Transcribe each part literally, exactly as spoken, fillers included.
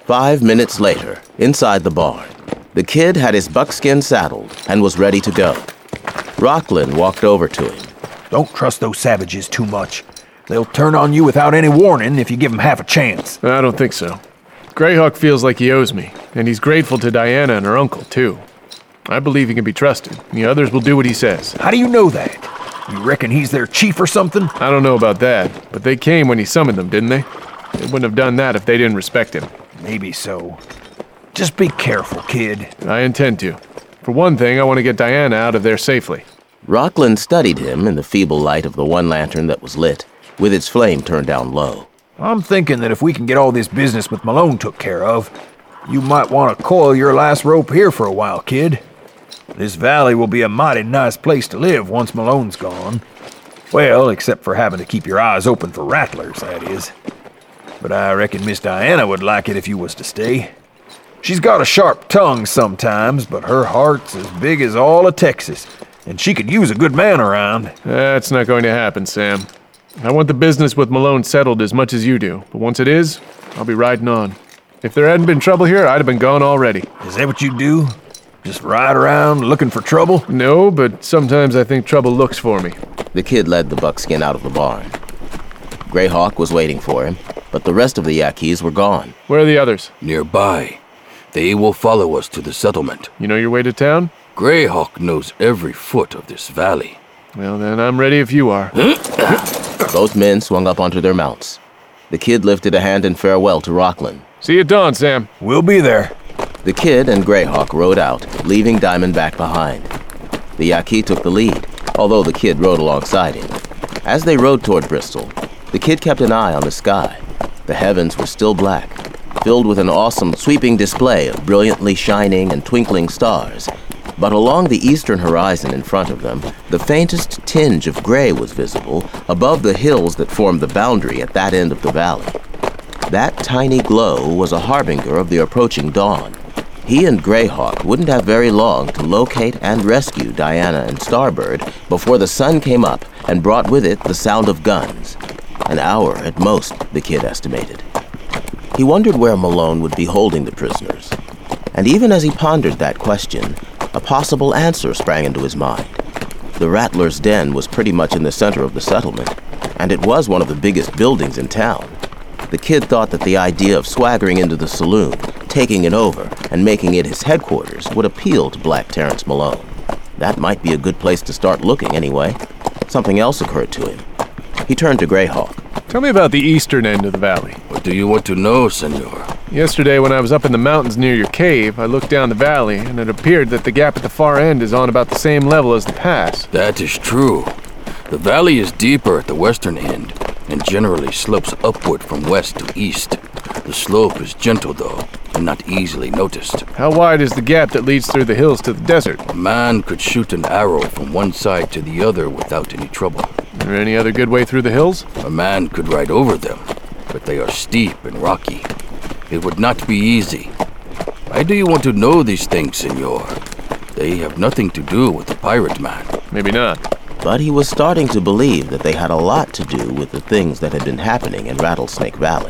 Five minutes later, inside the barn, the kid had his buckskin saddled and was ready to go. Rocklin walked over to him. Don't trust those savages too much. They'll turn on you without any warning if you give them half a chance. I don't think so. Greyhawk feels like he owes me, and he's grateful to Diana and her uncle, too. I believe he can be trusted. The others will do what he says. How do you know that? You reckon he's their chief or something? I don't know about that, but they came when he summoned them, didn't they? They wouldn't have done that if they didn't respect him. Maybe so. Just be careful, kid. I intend to. For one thing, I want to get Diana out of there safely. Rocklin studied him in the feeble light of the one lantern that was lit, with its flame turned down low. I'm thinking that if we can get all this business with Malone took care of, you might want to coil your last rope here for a while, kid. This valley will be a mighty nice place to live once Malone's gone. Well, except for having to keep your eyes open for rattlers, that is. But I reckon Miss Diana would like it if you was to stay. She's got a sharp tongue sometimes, but her heart's as big as all of Texas, and she could use a good man around. That's not going to happen, Sam. I want the business with Malone settled as much as you do, but once it is, I'll be riding on. If there hadn't been trouble here, I'd have been gone already. Is that what you do? Just ride around looking for trouble? No, but sometimes I think trouble looks for me. The kid led the buckskin out of the barn. Greyhawk was waiting for him, but the rest of the Yaquis were gone. Where are the others? Nearby. They will follow us to the settlement. You know your way to town? Greyhawk knows every foot of this valley. Well, then I'm ready if you are. Both men swung up onto their mounts. The kid lifted a hand in farewell to Rocklin. See you at dawn, Sam. We'll be there. The kid and Greyhawk rode out, leaving Diamondback behind. The Yaqui took the lead, although the kid rode alongside him. As they rode toward Bristol, the kid kept an eye on the sky. The heavens were still black, filled with an awesome sweeping display of brilliantly shining and twinkling stars. But along the eastern horizon in front of them, the faintest tinge of gray was visible above the hills that formed the boundary at that end of the valley. That tiny glow was a harbinger of the approaching dawn. He and Greyhawk wouldn't have very long to locate and rescue Diana and Starbird before the sun came up and brought with it the sound of guns. An hour at most, the kid estimated. He wondered where Malone would be holding the prisoners. And even as he pondered that question, a possible answer sprang into his mind. The Rattler's Den was pretty much in the center of the settlement, and it was one of the biggest buildings in town. The kid thought that the idea of swaggering into the saloon, taking it over, and making it his headquarters would appeal to Black Terrence Malone. That might be a good place to start looking anyway. Something else occurred to him. He turned to Greyhawk. Tell me about the eastern end of the valley. What do you want to know, senor? Yesterday, when I was up in the mountains near your cave, I looked down the valley, and it appeared that the gap at the far end is on about the same level as the pass. That is true. The valley is deeper at the western end, and generally slopes upward from west to east. The slope is gentle, though, and not easily noticed. How wide is the gap that leads through the hills to the desert? A man could shoot an arrow from one side to the other without any trouble. Is there any other good way through the hills? A man could ride over them, but they are steep and rocky. It would not be easy. Why do you want to know these things, senor? They have nothing to do with the pirate man. Maybe not. But he was starting to believe that they had a lot to do with the things that had been happening in Rattlesnake Valley.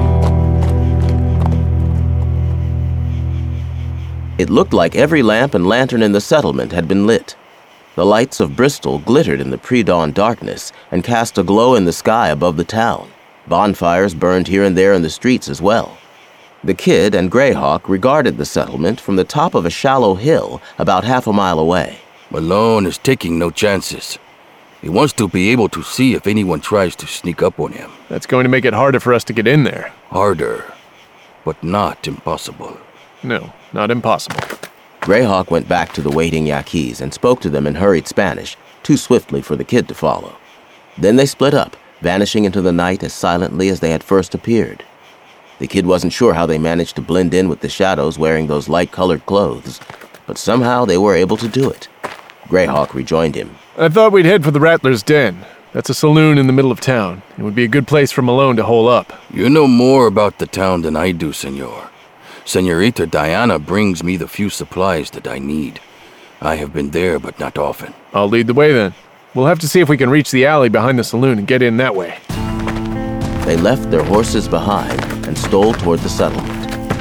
It looked like every lamp and lantern in the settlement had been lit. The lights of Bristol glittered in the pre-dawn darkness and cast a glow in the sky above the town. Bonfires burned here and there in the streets as well. The kid and Greyhawk regarded the settlement from the top of a shallow hill about half a mile away. Malone is taking no chances. He wants to be able to see if anyone tries to sneak up on him. That's going to make it harder for us to get in there. Harder, but not impossible. No, not impossible. Greyhawk went back to the waiting Yaquis and spoke to them in hurried Spanish, too swiftly for the kid to follow. Then they split up, vanishing into the night as silently as they had first appeared. The kid wasn't sure how they managed to blend in with the shadows wearing those light-colored clothes, but somehow they were able to do it. Greyhawk rejoined him. I thought we'd head for the Rattler's Den. That's a saloon in the middle of town. It would be a good place for Malone to hole up. You know more about the town than I do, senor. Senorita Diana brings me the few supplies that I need. I have been there, but not often. I'll lead the way then. We'll have to see if we can reach the alley behind the saloon and get in that way. They left their horses behind and stole toward the settlement.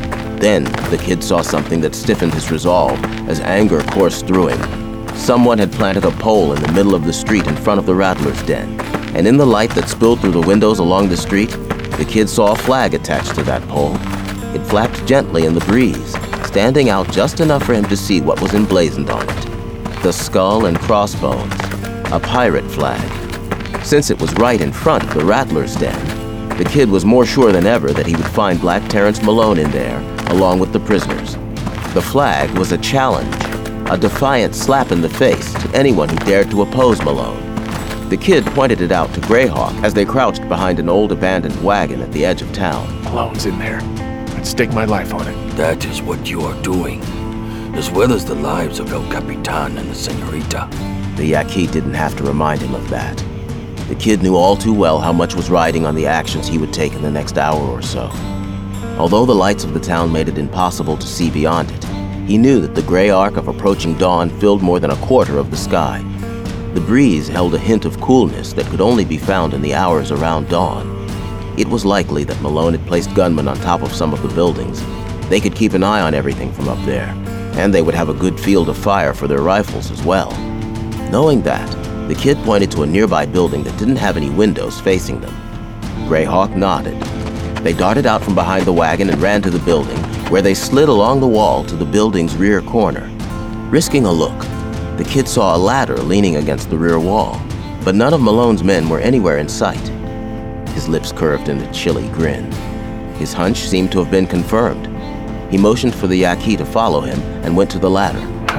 Then, the kid saw something that stiffened his resolve as anger coursed through him. Someone had planted a pole in the middle of the street in front of the Rattler's den, and in the light that spilled through the windows along the street, the kid saw a flag attached to that pole. It flapped gently in the breeze, standing out just enough for him to see what was emblazoned on it. The skull and crossbones, a pirate flag. Since it was right in front of the Rattler's den, the kid was more sure than ever that he would find Black Terrence Malone in there, along with the prisoners. The flag was a challenge, a defiant slap in the face to anyone who dared to oppose Malone. The kid pointed it out to Greyhawk as they crouched behind an old abandoned wagon at the edge of town. Malone's in there. I'd stake my life on it. That is what you are doing, as well as the lives of El Capitan and the Senorita. The Yaqui didn't have to remind him of that. The kid knew all too well how much was riding on the actions he would take in the next hour or so. Although the lights of the town made it impossible to see beyond it, he knew that the gray arc of approaching dawn filled more than a quarter of the sky. The breeze held a hint of coolness that could only be found in the hours around dawn. It was likely that Malone had placed gunmen on top of some of the buildings. They could keep an eye on everything from up there, and they would have a good field of fire for their rifles as well. Knowing that, the kid pointed to a nearby building that didn't have any windows facing them. Greyhawk nodded. They darted out from behind the wagon and ran to the building, where they slid along the wall to the building's rear corner. Risking a look, the kid saw a ladder leaning against the rear wall, but none of Malone's men were anywhere in sight. His lips curved in a chilly grin. His hunch seemed to have been confirmed. He motioned for the Yaqui to follow him and went to the ladder.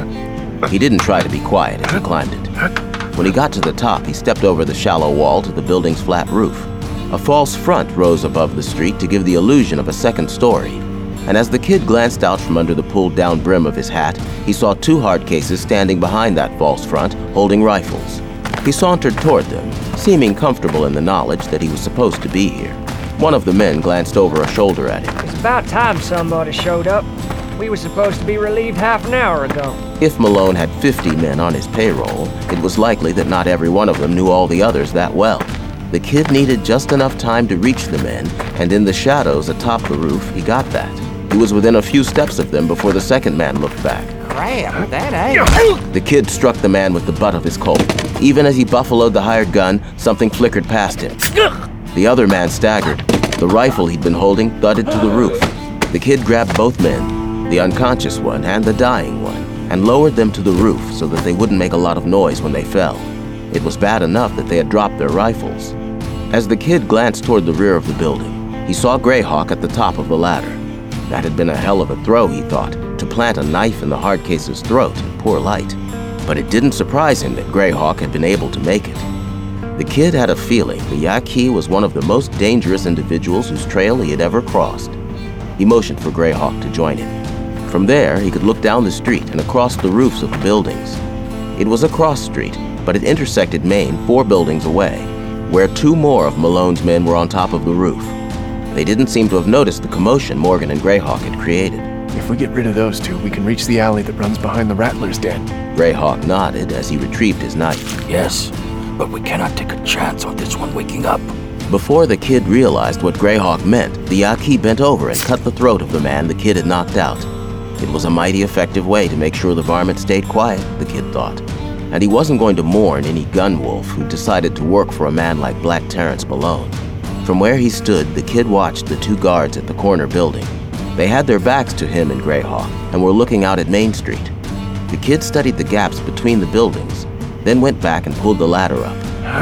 He didn't try to be quiet as he climbed it. When he got to the top, he stepped over the shallow wall to the building's flat roof. A false front rose above the street to give the illusion of a second story. And as the kid glanced out from under the pulled-down brim of his hat, he saw two hard cases standing behind that false front, holding rifles. He sauntered toward them, seeming comfortable in the knowledge that he was supposed to be here. One of the men glanced over a shoulder at him. It's about time somebody showed up. We were supposed to be relieved half an hour ago. If Malone had fifty men on his payroll, it was likely that not every one of them knew all the others that well. The kid needed just enough time to reach the men, and in the shadows atop the roof, he got that. He was within a few steps of them before the second man looked back. Crap, that ain't... The kid struck the man with the butt of his Colt. Even as he buffaloed the hired gun, something flickered past him. The other man staggered. The rifle he'd been holding thudded to the roof. The kid grabbed both men, the unconscious one and the dying one, and lowered them to the roof so that they wouldn't make a lot of noise when they fell. It was bad enough that they had dropped their rifles. As the kid glanced toward the rear of the building, he saw Greyhawk at the top of the ladder. That had been a hell of a throw, he thought, to plant a knife in the hard case's throat in poor light. But it didn't surprise him that Greyhawk had been able to make it. The kid had a feeling the Yaqui was one of the most dangerous individuals whose trail he had ever crossed. He motioned for Greyhawk to join him. From there, he could look down the street and across the roofs of the buildings. It was a cross street, but it intersected Main four buildings away, where two more of Malone's men were on top of the roof. They didn't seem to have noticed the commotion Morgan and Greyhawk had created. If we get rid of those two, we can reach the alley that runs behind the Rattler's den. Greyhawk nodded as he retrieved his knife. Yes, but we cannot take a chance on this one waking up. Before the kid realized what Greyhawk meant, the Yaqui bent over and cut the throat of the man the kid had knocked out. It was a mighty effective way to make sure the varmint stayed quiet, the kid thought. And he wasn't going to mourn any gun wolf who decided to work for a man like Black Terrence Malone. From where he stood, the kid watched the two guards at the corner building. They had their backs to him and Greyhawk and were looking out at Main Street. The kid studied the gaps between the buildings, then went back and pulled the ladder up.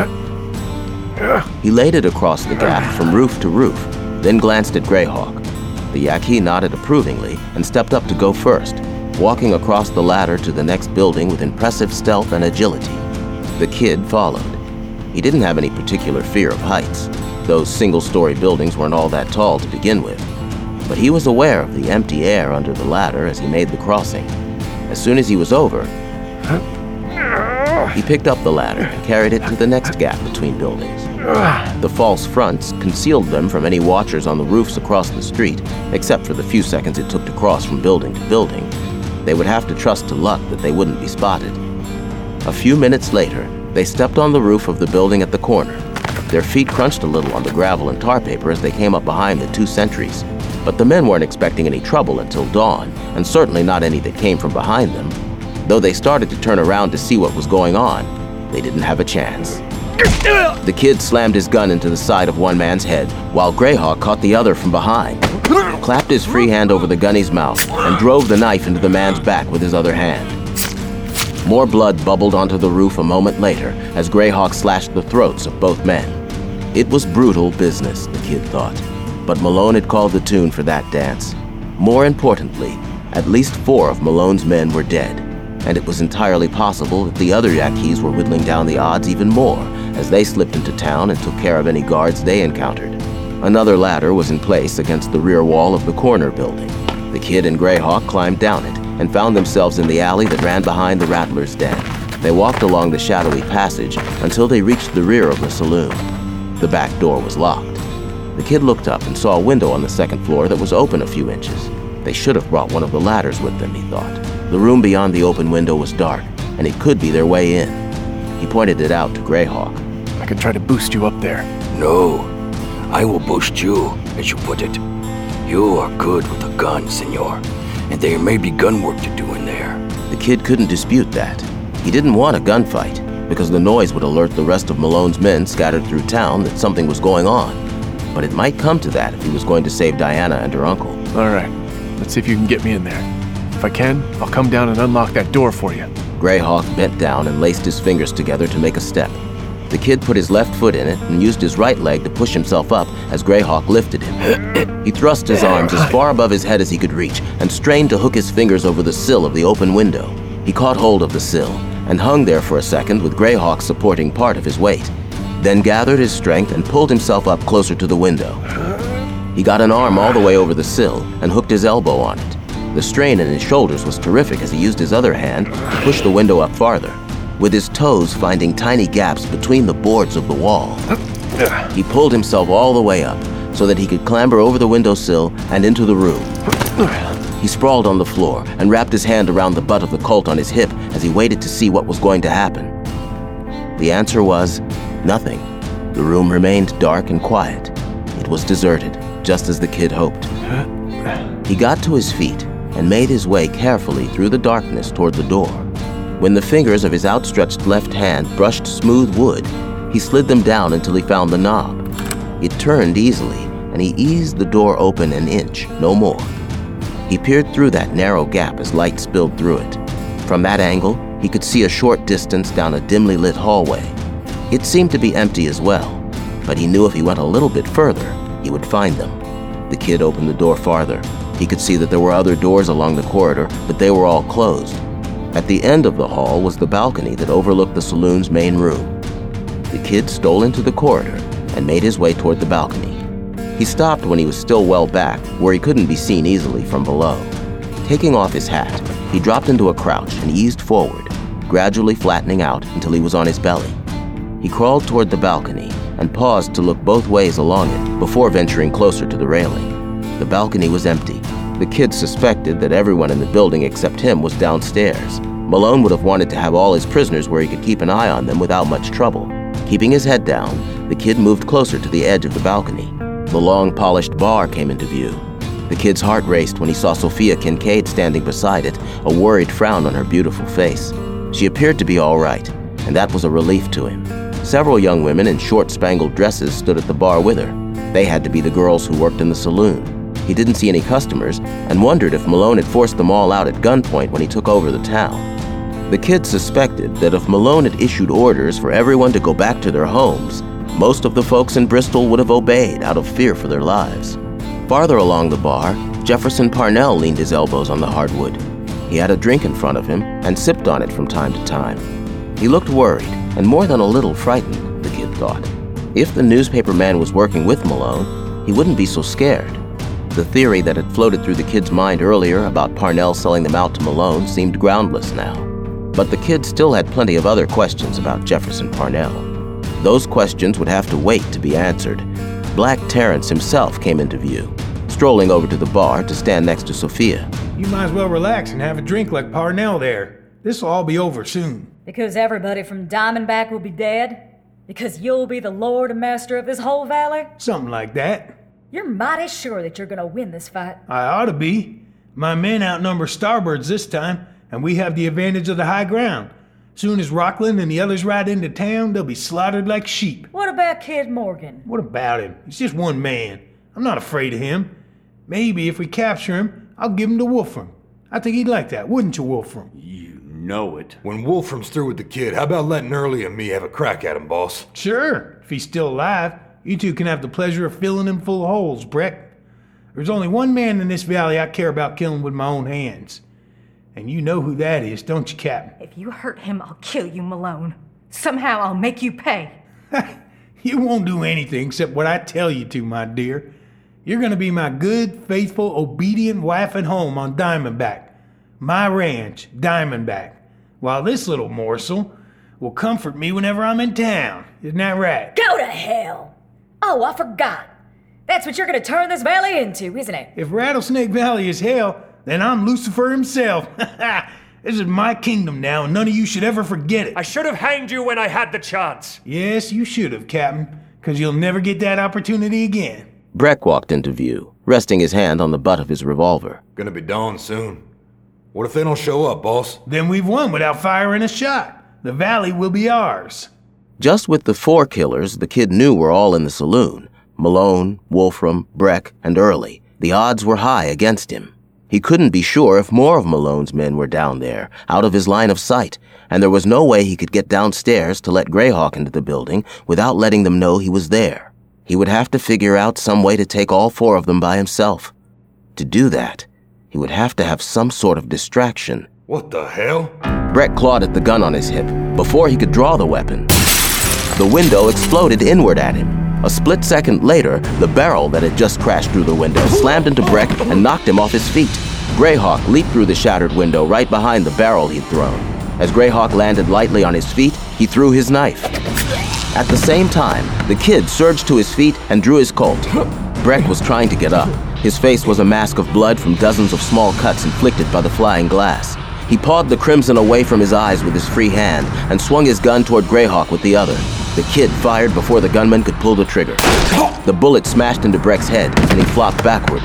He laid it across the gap from roof to roof, then glanced at Greyhawk. The Yaqui nodded approvingly and stepped up to go first, walking across the ladder to the next building with impressive stealth and agility. The kid followed. He didn't have any particular fear of heights. Those single-story buildings weren't all that tall to begin with. But he was aware of the empty air under the ladder as he made the crossing. As soon as he was over, he picked up the ladder and carried it to the next gap between buildings. The false fronts concealed them from any watchers on the roofs across the street, except for the few seconds it took to cross from building to building. They would have to trust to luck that they wouldn't be spotted. A few minutes later, they stepped on the roof of the building at the corner. Their feet crunched a little on the gravel and tar paper as they came up behind the two sentries. But the men weren't expecting any trouble until dawn, and certainly not any that came from behind them. Though they started to turn around to see what was going on, they didn't have a chance. The kid slammed his gun into the side of one man's head, while Greyhawk caught the other from behind, clapped his free hand over the gunny's mouth, and drove the knife into the man's back with his other hand. More blood bubbled onto the roof a moment later as Greyhawk slashed the throats of both men. It was brutal business, the kid thought, but Malone had called the tune for that dance. More importantly, at least four of Malone's men were dead, and it was entirely possible that the other Yaquis were whittling down the odds even more as they slipped into town and took care of any guards they encountered. Another ladder was in place against the rear wall of the corner building. The kid and Greyhawk climbed down it and found themselves in the alley that ran behind the Rattler's den. They walked along the shadowy passage until they reached the rear of the saloon. The back door was locked. The kid looked up and saw a window on the second floor that was open a few inches. They should have brought one of the ladders with them, he thought. The room beyond the open window was dark, and it could be their way in. He pointed it out to Greyhawk. I can try to boost you up there. No, I will boost you, as you put it. You are good with a gun, senor, and there may be gun work to do in there. The kid couldn't dispute that. He didn't want a gunfight, because the noise would alert the rest of Malone's men scattered through town that something was going on. But it might come to that if he was going to save Diana and her uncle. All right, let's see if you can get me in there. If I can, I'll come down and unlock that door for you. Greyhawk bent down and laced his fingers together to make a step. The kid put his left foot in it and used his right leg to push himself up as Greyhawk lifted him. He thrust his arms as far above his head as he could reach and strained to hook his fingers over the sill of the open window. He caught hold of the sill and hung there for a second with Greyhawk supporting part of his weight, then gathered his strength and pulled himself up closer to the window. He got an arm all the way over the sill and hooked his elbow on it. The strain in his shoulders was terrific as he used his other hand to push the window up farther, with his toes finding tiny gaps between the boards of the wall. He pulled himself all the way up so that he could clamber over the windowsill and into the room. He sprawled on the floor and wrapped his hand around the butt of the Colt on his hip as he waited to see what was going to happen. The answer was nothing. The room remained dark and quiet. It was deserted, just as the kid hoped. He got to his feet and made his way carefully through the darkness toward the door. When the fingers of his outstretched left hand brushed smooth wood, he slid them down until he found the knob. It turned easily, and he eased the door open an inch, no more. He peered through that narrow gap as light spilled through it. From that angle, he could see a short distance down a dimly lit hallway. It seemed to be empty as well, but he knew if he went a little bit further, he would find them. The kid opened the door farther. He could see that there were other doors along the corridor, but they were all closed. At the end of the hall was the balcony that overlooked the saloon's main room. The kid stole into the corridor and made his way toward the balcony. He stopped when he was still well back, where he couldn't be seen easily from below. Taking off his hat, he dropped into a crouch and eased forward, gradually flattening out until he was on his belly. He crawled toward the balcony and paused to look both ways along it before venturing closer to the railing. The balcony was empty. The kid suspected that everyone in the building except him was downstairs. Malone would have wanted to have all his prisoners where he could keep an eye on them without much trouble. Keeping his head down, the kid moved closer to the edge of the balcony. The long, polished bar came into view. The kid's heart raced when he saw Sophia Kincaid standing beside it, a worried frown on her beautiful face. She appeared to be all right, and that was a relief to him. Several young women in short, spangled dresses stood at the bar with her. They had to be the girls who worked in the saloon. He didn't see any customers and wondered if Malone had forced them all out at gunpoint when he took over the town. The kid suspected that if Malone had issued orders for everyone to go back to their homes, most of the folks in Bristol would have obeyed out of fear for their lives. Farther along the bar, Jefferson Parnell leaned his elbows on the hardwood. He had a drink in front of him and sipped on it from time to time. He looked worried and more than a little frightened, the kid thought. If the newspaper man was working with Malone, he wouldn't be so scared. The theory that had floated through the kid's mind earlier about Parnell selling them out to Malone seemed groundless now. But the kid still had plenty of other questions about Jefferson Parnell. Those questions would have to wait to be answered. Black Terrence himself came into view, strolling over to the bar to stand next to Sophia. You might as well relax and have a drink like Parnell there. This'll all be over soon. Because everybody from Diamondback will be dead? Because you'll be the lord and master of this whole valley? Something like that. You're mighty sure that you're gonna win this fight. I ought to be. My men outnumber Starbird's this time, and we have the advantage of the high ground. Soon as Rockland and the others ride into town, they'll be slaughtered like sheep. What about Kid Morgan? What about him? He's just one man. I'm not afraid of him. Maybe if we capture him, I'll give him to Wolfram. I think he'd like that, wouldn't you, Wolfram? You know it. When Wolfram's through with the kid, how about letting Early and me have a crack at him, boss? Sure, if he's still alive. You two can have the pleasure of filling him full of holes, Breck. There's only one man in this valley I care about killing with my own hands. And you know who that is, don't you, Captain? If you hurt him, I'll kill you, Malone. Somehow I'll make you pay. You won't do anything except what I tell you to, my dear. You're gonna be my good, faithful, obedient wife at home on Diamondback. My ranch, Diamondback. While this little morsel will comfort me whenever I'm in town. Isn't that right? Go to hell! Oh, I forgot. That's what you're gonna turn this valley into, isn't it? If Rattlesnake Valley is hell, then I'm Lucifer himself. This is my kingdom now, and none of you should ever forget it. I should have hanged you when I had the chance. Yes, you should have, Captain, because you'll never get that opportunity again. Breck walked into view, resting his hand on the butt of his revolver. Gonna be dawn soon. What if they don't show up, boss? Then we've won without firing a shot. The valley will be ours. Just with the four killers the kid knew were all in the saloon, Malone, Wolfram, Breck, and Early, the odds were high against him. He couldn't be sure if more of Malone's men were down there, out of his line of sight, and there was no way he could get downstairs to let Greyhawk into the building without letting them know he was there. He would have to figure out some way to take all four of them by himself. To do that, he would have to have some sort of distraction. What the hell? Breck clawed at the gun on his hip before he could draw the weapon. The window exploded inward at him. A split second later, the barrel that had just crashed through the window slammed into Breck and knocked him off his feet. Greyhawk leaped through the shattered window right behind the barrel he'd thrown. As Greyhawk landed lightly on his feet, he threw his knife. At the same time, the kid surged to his feet and drew his Colt. Breck was trying to get up. His face was a mask of blood from dozens of small cuts inflicted by the flying glass. He pawed the crimson away from his eyes with his free hand and swung his gun toward Greyhawk with the other. The kid fired before the gunman could pull the trigger. The bullet smashed into Breck's head and he flopped backward.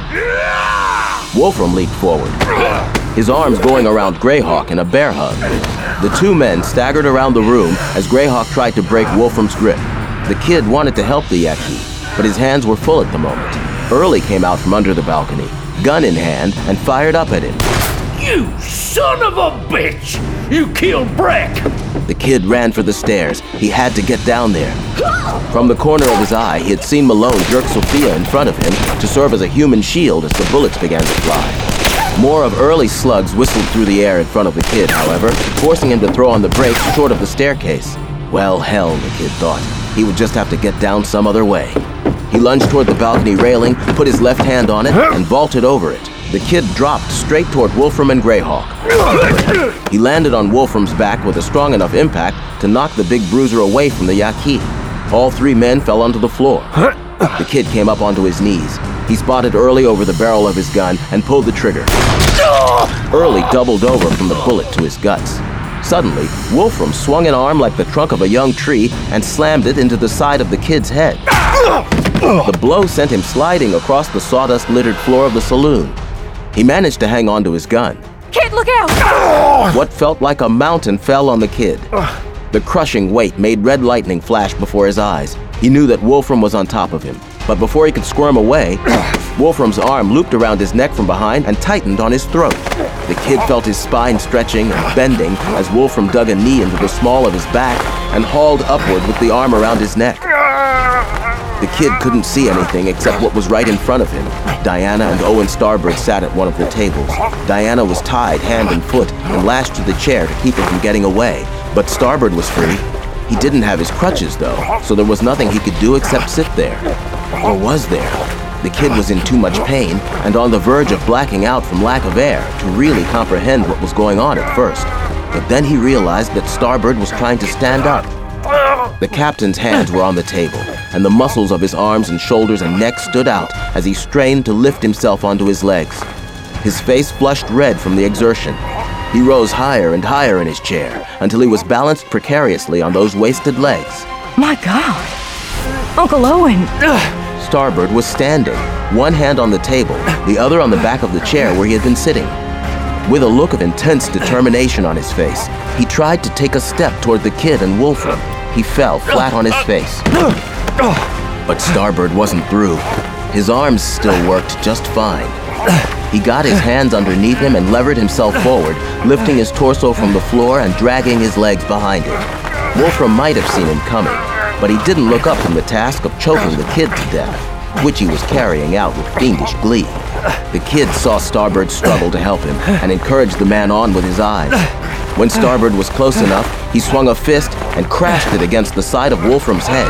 Wolfram leaped forward, his arms going around Greyhawk in a bear hug. The two men staggered around the room as Greyhawk tried to break Wolfram's grip. The kid wanted to help the Yaqui, but his hands were full at the moment. Early came out from under the balcony, gun in hand, and fired up at him. You son of a bitch! You killed Breck! The kid ran for the stairs. He had to get down there. From the corner of his eye, he had seen Malone jerk Sophia in front of him to serve as a human shield as the bullets began to fly. More of Early's slugs whistled through the air in front of the kid, however, forcing him to throw on the brakes short of the staircase. Well, hell, the kid thought. He would just have to get down some other way. He lunged toward the balcony railing, put his left hand on it, and vaulted over it. The kid dropped straight toward Wolfram and Greyhawk. He landed on Wolfram's back with a strong enough impact to knock the big bruiser away from the Yaqui. All three men fell onto the floor. The kid came up onto his knees. He spotted Early over the barrel of his gun and pulled the trigger. Early doubled over from the bullet to his guts. Suddenly, Wolfram swung an arm like the trunk of a young tree and slammed it into the side of the kid's head. The blow sent him sliding across the sawdust-littered floor of the saloon. He managed to hang on to his gun. Kid, look out! What felt like a mountain fell on the kid. The crushing weight made red lightning flash before his eyes. He knew that Wolfram was on top of him. But before he could squirm away, Wolfram's arm looped around his neck from behind and tightened on his throat. The kid felt his spine stretching and bending as Wolfram dug a knee into the small of his back and hauled upward with the arm around his neck. The kid couldn't see anything except what was right in front of him. Diana and Owen Starbird sat at one of the tables. Diana was tied hand and foot and lashed to the chair to keep him from getting away. But Starbird was free. He didn't have his crutches, though, so there was nothing he could do except sit there. Or was there? The kid was in too much pain and on the verge of blacking out from lack of air to really comprehend what was going on at first. But then he realized that Starbird was trying to stand up. The captain's hands were on the table, and the muscles of his arms and shoulders and neck stood out as he strained to lift himself onto his legs. His face flushed red from the exertion. He rose higher and higher in his chair until he was balanced precariously on those wasted legs. My God! Uncle Owen! Starbird was standing, one hand on the table, the other on the back of the chair where he had been sitting. With a look of intense determination on his face, he tried to take a step toward the kid and Wolfram. He fell flat on his face. But Starbird wasn't through. His arms still worked just fine. He got his hands underneath him and levered himself forward, lifting his torso from the floor and dragging his legs behind him. Wolfram might have seen him coming, but he didn't look up from the task of choking the kid to death, which he was carrying out with fiendish glee. The kid saw Starbird struggle to help him and encouraged the man on with his eyes. When Starbird was close enough, he swung a fist and crashed it against the side of Wolfram's head.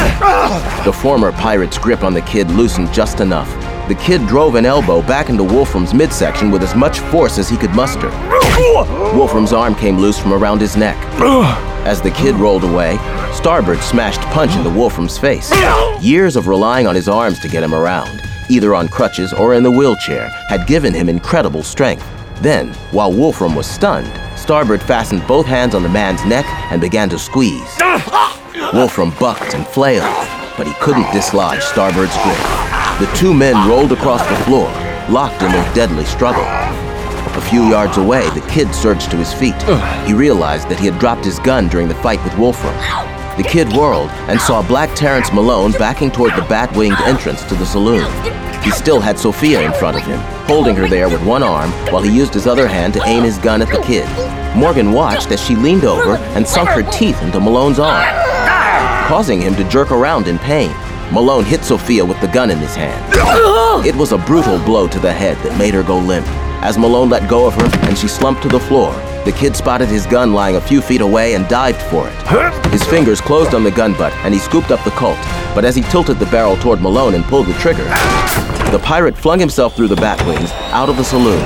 The former pirate's grip on the kid loosened just enough. The kid drove an elbow back into Wolfram's midsection with as much force as he could muster. Wolfram's arm came loose from around his neck. As the kid rolled away, Starbird smashed punch into Wolfram's face. Years of relying on his arms to get him around, either on crutches or in the wheelchair, had given him incredible strength. Then, while Wolfram was stunned, Starbird fastened both hands on the man's neck and began to squeeze. Wolfram bucked and flailed, but he couldn't dislodge Starbird's grip. The two men rolled across the floor, locked in their deadly struggle. A few yards away, the kid surged to his feet. He realized that he had dropped his gun during the fight with Wolfram. The kid whirled and saw Black Terrence Malone backing toward the bat-winged entrance to the saloon. He still had Sophia in front of him, holding her there with one arm while he used his other hand to aim his gun at the kid. Morgan watched as she leaned over and sunk her teeth into Malone's arm, causing him to jerk around in pain. Malone hit Sophia with the gun in his hand. It was a brutal blow to the head that made her go limp. As Malone let go of her and she slumped to the floor, the kid spotted his gun lying a few feet away and dived for it. His fingers closed on the gun butt and he scooped up the Colt, but as he tilted the barrel toward Malone and pulled the trigger, the pirate flung himself through the bat wings out of the saloon.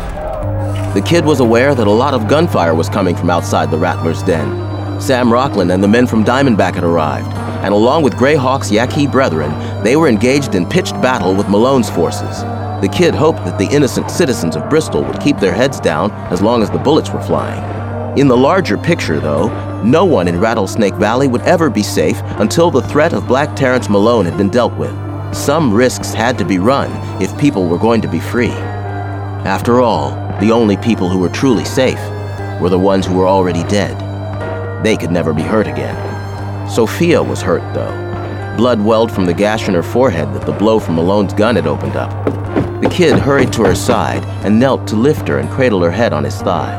The kid was aware that a lot of gunfire was coming from outside the Rattler's den. Sam Rockland and the men from Diamondback had arrived, and along with Greyhawk's Yaqui brethren, they were engaged in pitched battle with Malone's forces. The kid hoped that the innocent citizens of Bristol would keep their heads down as long as the bullets were flying. In the larger picture, though, no one in Rattlesnake Valley would ever be safe until the threat of Black Terrence Malone had been dealt with. Some risks had to be run if people were going to be free. After all, the only people who were truly safe were the ones who were already dead. They could never be hurt again. Sophia was hurt, though. Blood welled from the gash in her forehead that the blow from Malone's gun had opened up. The kid hurried to her side and knelt to lift her and cradle her head on his thigh.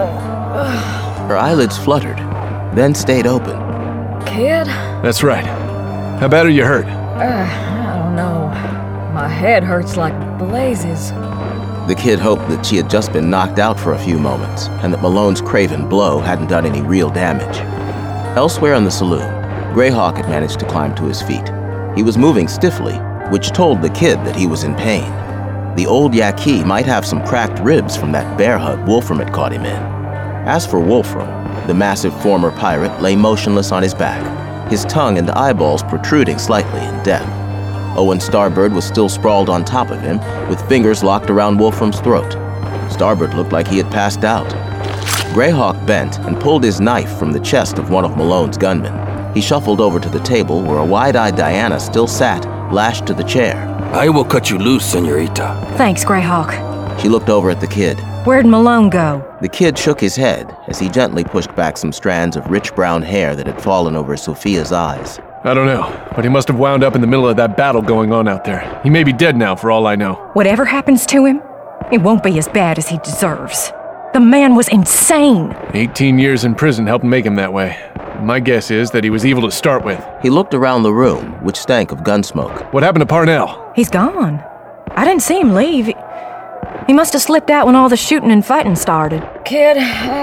Her eyelids fluttered, then stayed open. Kid? That's right. How bad are you hurt? Uh, I don't know. My head hurts like blazes. The kid hoped that she had just been knocked out for a few moments and that Malone's craven blow hadn't done any real damage. Elsewhere in the saloon, Greyhawk had managed to climb to his feet. He was moving stiffly, which told the kid that he was in pain. The old Yaqui might have some cracked ribs from that bear hug Wolfram had caught him in. As for Wolfram, the massive former pirate lay motionless on his back, his tongue and eyeballs protruding slightly in death. Owen Starbird was still sprawled on top of him, with fingers locked around Wolfram's throat. Starbird looked like he had passed out. Greyhawk bent and pulled his knife from the chest of one of Malone's gunmen. He shuffled over to the table where a wide-eyed Diana still sat, lashed to the chair. I will cut you loose, senorita. Thanks, Greyhawk. She looked over at the kid. Where'd Malone go? The kid shook his head as he gently pushed back some strands of rich brown hair that had fallen over Sophia's eyes. I don't know, but he must have wound up in the middle of that battle going on out there. He may be dead now, for all I know. Whatever happens to him, it won't be as bad as he deserves. The man was insane. eighteen years in prison helped make him that way. My guess is that he was evil to start with. He looked around the room, which stank of gun smoke. What happened to Parnell? He's gone. I didn't see him leave. He must have slipped out when all the shooting and fighting started. Kid,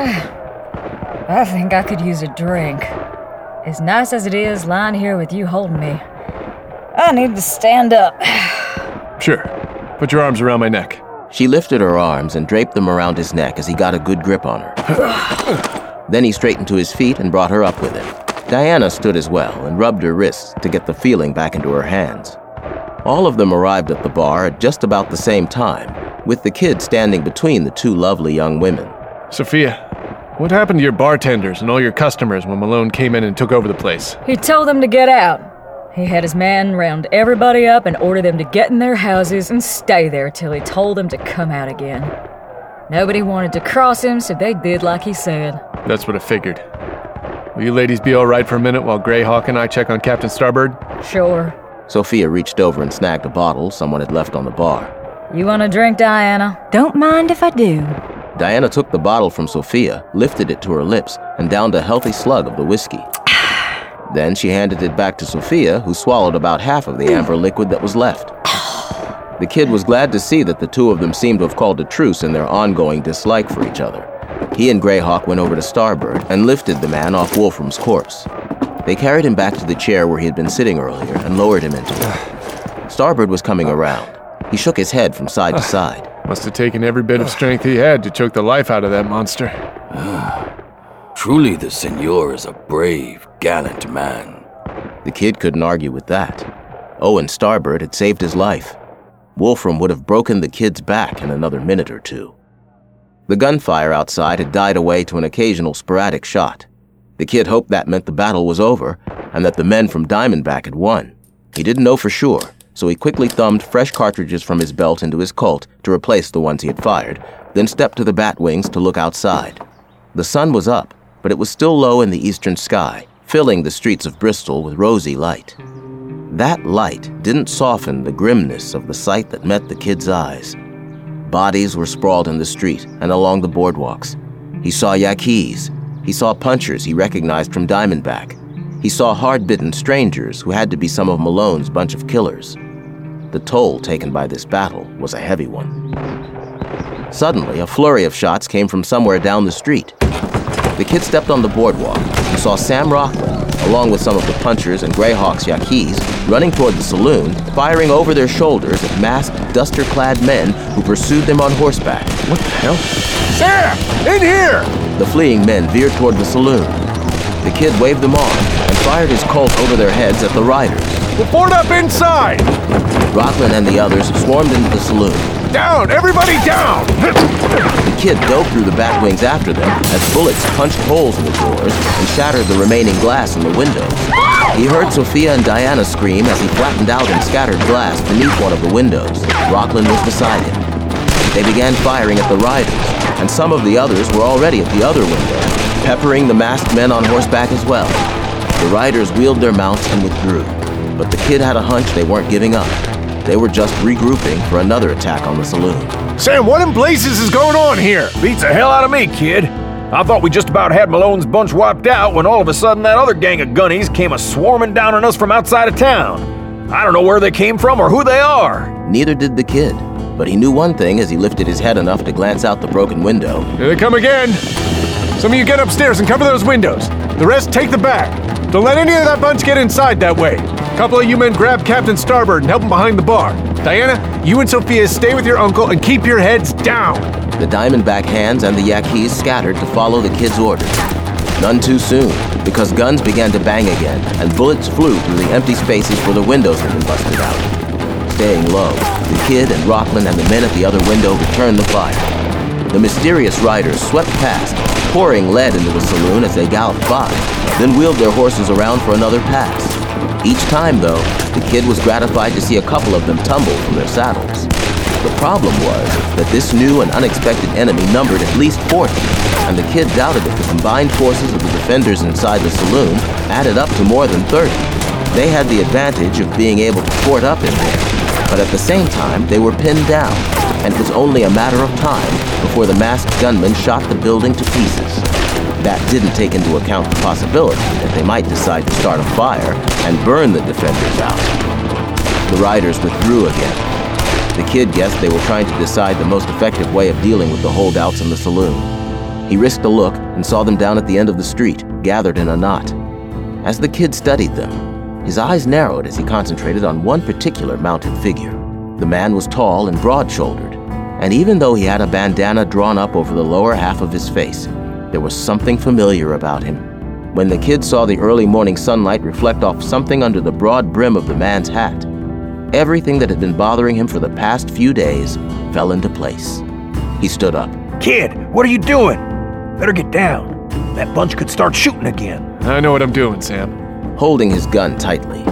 uh, I think I could use a drink. As nice as it is lying here with you holding me, I need to stand up. Sure. Put your arms around my neck. She lifted her arms and draped them around his neck as he got a good grip on her. Then he straightened to his feet and brought her up with him. Diana stood as well and rubbed her wrists to get the feeling back into her hands. All of them arrived at the bar at just about the same time, with the kid standing between the two lovely young women. Sophia, what happened to your bartenders and all your customers when Malone came in and took over the place? He told them to get out. He had his man round everybody up and order them to get in their houses and stay there till he told them to come out again. Nobody wanted to cross him, so they did like he said. That's what I figured. Will you ladies be all right for a minute while Greyhawk and I check on Captain Starbird? Sure. Sophia reached over and snagged a bottle someone had left on the bar. You want a drink, Diana? Don't mind if I do. Diana took the bottle from Sophia, lifted it to her lips, and downed a healthy slug of the whiskey. Then she handed it back to Sophia, who swallowed about half of the amber liquid that was left. The kid was glad to see that the two of them seemed to have called a truce in their ongoing dislike for each other. He and Greyhawk went over to Starbird and lifted the man off Wolfram's corpse. They carried him back to the chair where he had been sitting earlier and lowered him into it. Starbird was coming around. He shook his head from side to side. Must have taken every bit of strength he had to choke the life out of that monster. Truly the Senor is a brave, gallant man. The kid couldn't argue with that. Owen Starbird had saved his life. Wolfram would have broken the kid's back in another minute or two. The gunfire outside had died away to an occasional sporadic shot. The kid hoped that meant the battle was over and that the men from Diamondback had won. He didn't know for sure, so he quickly thumbed fresh cartridges from his belt into his Colt to replace the ones he had fired, then stepped to the bat wings to look outside. The sun was up, but it was still low in the eastern sky, filling the streets of Bristol with rosy light. That light didn't soften the grimness of the sight that met the kid's eyes. Bodies were sprawled in the street and along the boardwalks. He saw Yaquis. He saw punchers he recognized from Diamondback. He saw hard-bitten strangers who had to be some of Malone's bunch of killers. The toll taken by this battle was a heavy one. Suddenly, a flurry of shots came from somewhere down the street. The kid stepped on the boardwalk and saw Sam Rockland, along with some of the punchers and Greyhawk's Yaquis, running toward the saloon, firing over their shoulders at masked, duster-clad men who pursued them on horseback. What the hell? Sam! In here! The fleeing men veered toward the saloon. The kid waved them on and fired his Colt over their heads at the riders. We'll board up inside! Rockland and the others swarmed into the saloon. Down! Everybody down! The kid dove through the bat wings after them as bullets punched holes in the doors and shattered the remaining glass in the windows. He heard Sophia and Diana scream as he flattened out and scattered glass beneath one of the windows. Rockland was beside him. They began firing at the riders, and some of the others were already at the other window, peppering the masked men on horseback as well. The riders wheeled their mounts and withdrew, but the kid had a hunch they weren't giving up. They were just regrouping for another attack on the saloon. Sam, what in blazes is going on here? Beats the hell out of me, kid. I thought we just about had Malone's bunch wiped out when all of a sudden that other gang of gunnies came a-swarming down on us from outside of town. I don't know where they came from or who they are. Neither did the kid, but he knew one thing as he lifted his head enough to glance out the broken window. Here they come again. Some of you get upstairs and cover those windows. The rest take the back. Don't let any of that bunch get inside that way. A couple of you men grab Captain Starbird and help him behind the bar. Diana, you and Sophia stay with your uncle and keep your heads down. The Diamondback hands and the Yaquis scattered to follow the kid's orders. None too soon, because guns began to bang again, and bullets flew through the empty spaces where the windows had been busted out. Staying low, the kid and Rockland and the men at the other window returned the fire. The mysterious riders swept past, pouring lead into the saloon as they galloped by, then wheeled their horses around for another pass. Each time, though, the kid was gratified to see a couple of them tumble from their saddles. The problem was that this new and unexpected enemy numbered at least forty, and the kid doubted if the combined forces of the defenders inside the saloon added up to more than thirty. They had the advantage of being able to fort up in there, but at the same time, they were pinned down, and it was only a matter of time before the masked gunmen shot the building to pieces. That didn't take into account the possibility that they might decide to start a fire and burn the defenders out. The riders withdrew again. The kid guessed they were trying to decide the most effective way of dealing with the holdouts in the saloon. He risked a look and saw them down at the end of the street, gathered in a knot. As the kid studied them, his eyes narrowed as he concentrated on one particular mounted figure. The man was tall and broad-shouldered, and even though he had a bandana drawn up over the lower half of his face, there was something familiar about him. When the kid saw the early morning sunlight reflect off something under the broad brim of the man's hat, everything that had been bothering him for the past few days fell into place. He stood up. Kid, what are you doing? Better get down. That bunch could start shooting again. I know what I'm doing, Sam. Holding his gun tightly,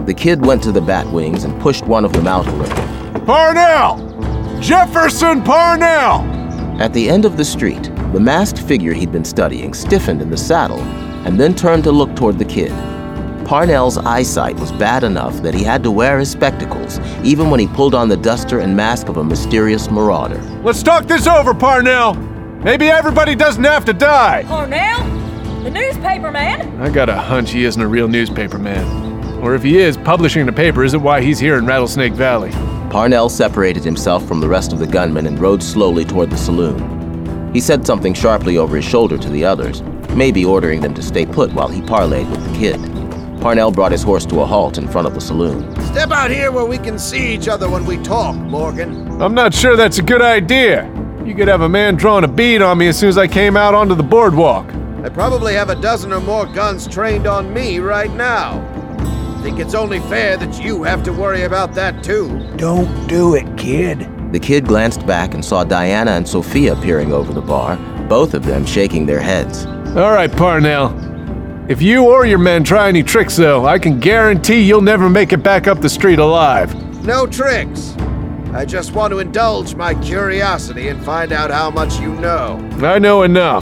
The kid went to the bat wings and pushed one of them out a little. Parnell! Jefferson Parnell! At the end of the street, the masked figure he'd been studying stiffened in the saddle and then turned to look toward the kid. Parnell's eyesight was bad enough that he had to wear his spectacles, even when he pulled on the duster and mask of a mysterious marauder. Let's talk this over, Parnell! Maybe everybody doesn't have to die! Parnell? The newspaper man? I got a hunch he isn't a real newspaper man. Or if he is, publishing a paper isn't why he's here in Rattlesnake Valley. Parnell separated himself from the rest of the gunmen and rode slowly toward the saloon. He said something sharply over his shoulder to the others, maybe ordering them to stay put while he parleyed with the kid. Parnell brought his horse to a halt in front of the saloon. Step out here where we can see each other when we talk, Morgan. I'm not sure that's a good idea. You could have a man drawing a bead on me as soon as I came out onto the boardwalk. I probably have a dozen or more guns trained on me right now. I think it's only fair that you have to worry about that too. Don't do it, kid. The kid glanced back and saw Diana and Sophia peering over the bar, both of them shaking their heads. All right, Parnell. If you or your men try any tricks, though, I can guarantee you'll never make it back up the street alive. No tricks. I just want to indulge my curiosity and find out how much you know. I know enough.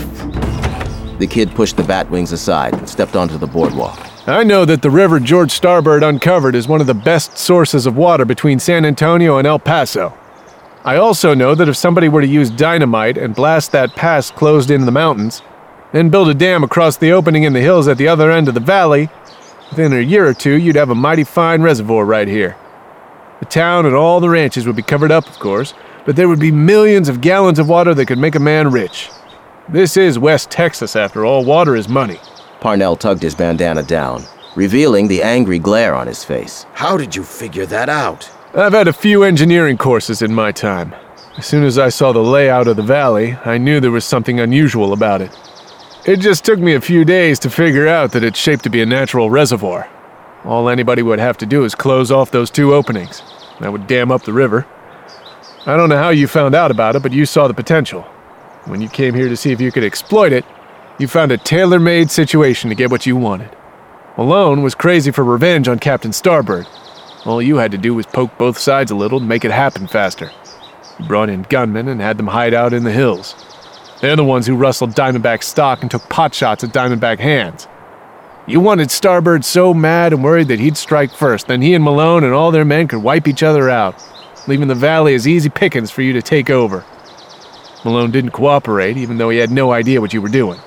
The kid pushed the bat wings aside and stepped onto the boardwalk. I know that the river George Starbird uncovered is one of the best sources of water between San Antonio and El Paso. I also know that if somebody were to use dynamite and blast that pass closed in the mountains, then build a dam across the opening in the hills at the other end of the valley, within a year or two you'd have a mighty fine reservoir right here. The town and all the ranches would be covered up, of course, but there would be millions of gallons of water that could make a man rich. This is West Texas, after all. Water is money. Parnell tugged his bandana down, revealing the angry glare on his face. How did you figure that out? I've had a few engineering courses in my time. As soon as I saw the layout of the valley, I knew there was something unusual about it. It just took me a few days to figure out that it's shaped to be a natural reservoir. All anybody would have to do is close off those two openings. That would dam up the river. I don't know how you found out about it, but you saw the potential. When you came here to see if you could exploit it, you found a tailor-made situation to get what you wanted. Malone was crazy for revenge on Captain Starbird. All you had to do was poke both sides a little to make it happen faster. You brought in gunmen and had them hide out in the hills. They're the ones who rustled Diamondback's stock and took potshots at Diamondback hands. You wanted Starbird so mad and worried that he'd strike first, then he and Malone and all their men could wipe each other out, leaving the valley as easy pickings for you to take over. Malone didn't cooperate, even though he had no idea what you were doing.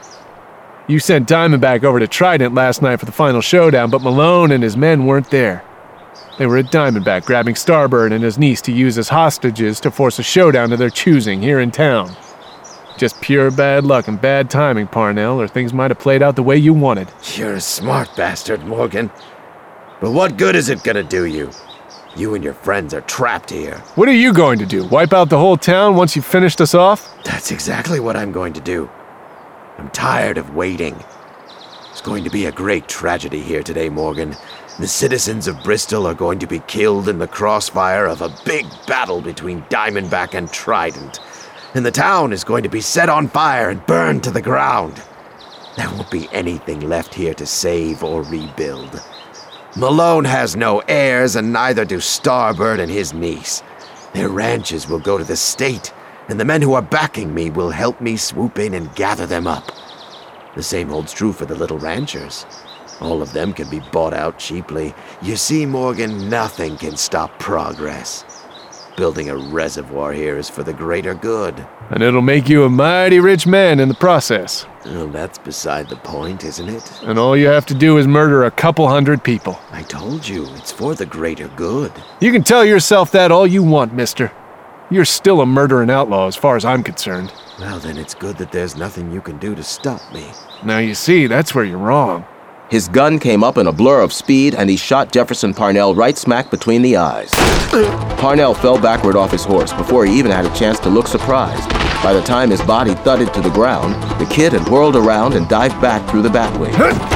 You sent Diamondback over to Trident last night for the final showdown, but Malone and his men weren't there. They were at Diamondback, grabbing Starbird and his niece to use as hostages to force a showdown of their choosing here in town. Just pure bad luck and bad timing, Parnell, or things might have played out the way you wanted. You're a smart bastard, Morgan. But what good is it gonna do you? You and your friends are trapped here. What are you going to do? Wipe out the whole town once you've finished us off? That's exactly what I'm going to do. I'm tired of waiting. It's going to be a great tragedy here today, Morgan. The citizens of Bristol are going to be killed in the crossfire of a big battle between Diamondback and Trident. And the town is going to be set on fire and burned to the ground. There won't be anything left here to save or rebuild. Malone has no heirs, and neither do Starbird and his niece. Their ranches will go to the state, and the men who are backing me will help me swoop in and gather them up. The same holds true for the little ranchers. All of them can be bought out cheaply. You see, Morgan, nothing can stop progress. Building a reservoir here is for the greater good. And it'll make you a mighty rich man in the process. Well, that's beside the point, isn't it? And all you have to do is murder a couple hundred people. I told you, it's for the greater good. You can tell yourself that all you want, mister. You're still a murdering outlaw as far as I'm concerned. Well, then it's good that there's nothing you can do to stop me. Now you see, that's where you're wrong. His gun came up in a blur of speed, and he shot Jefferson Parnell right smack between the eyes. Parnell fell backward off his horse before he even had a chance to look surprised. By the time his body thudded to the ground, the kid had whirled around and dived back through the batwing.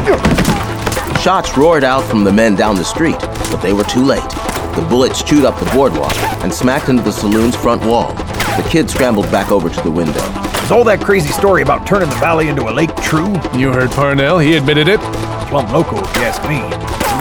Shots roared out from the men down the street, but they were too late. The bullets chewed up the boardwalk and smacked into the saloon's front wall. The kid scrambled back over to the window. Is all that crazy story about turning the valley into a lake true? You heard Parnell. He admitted it. Plum loco, if you ask me.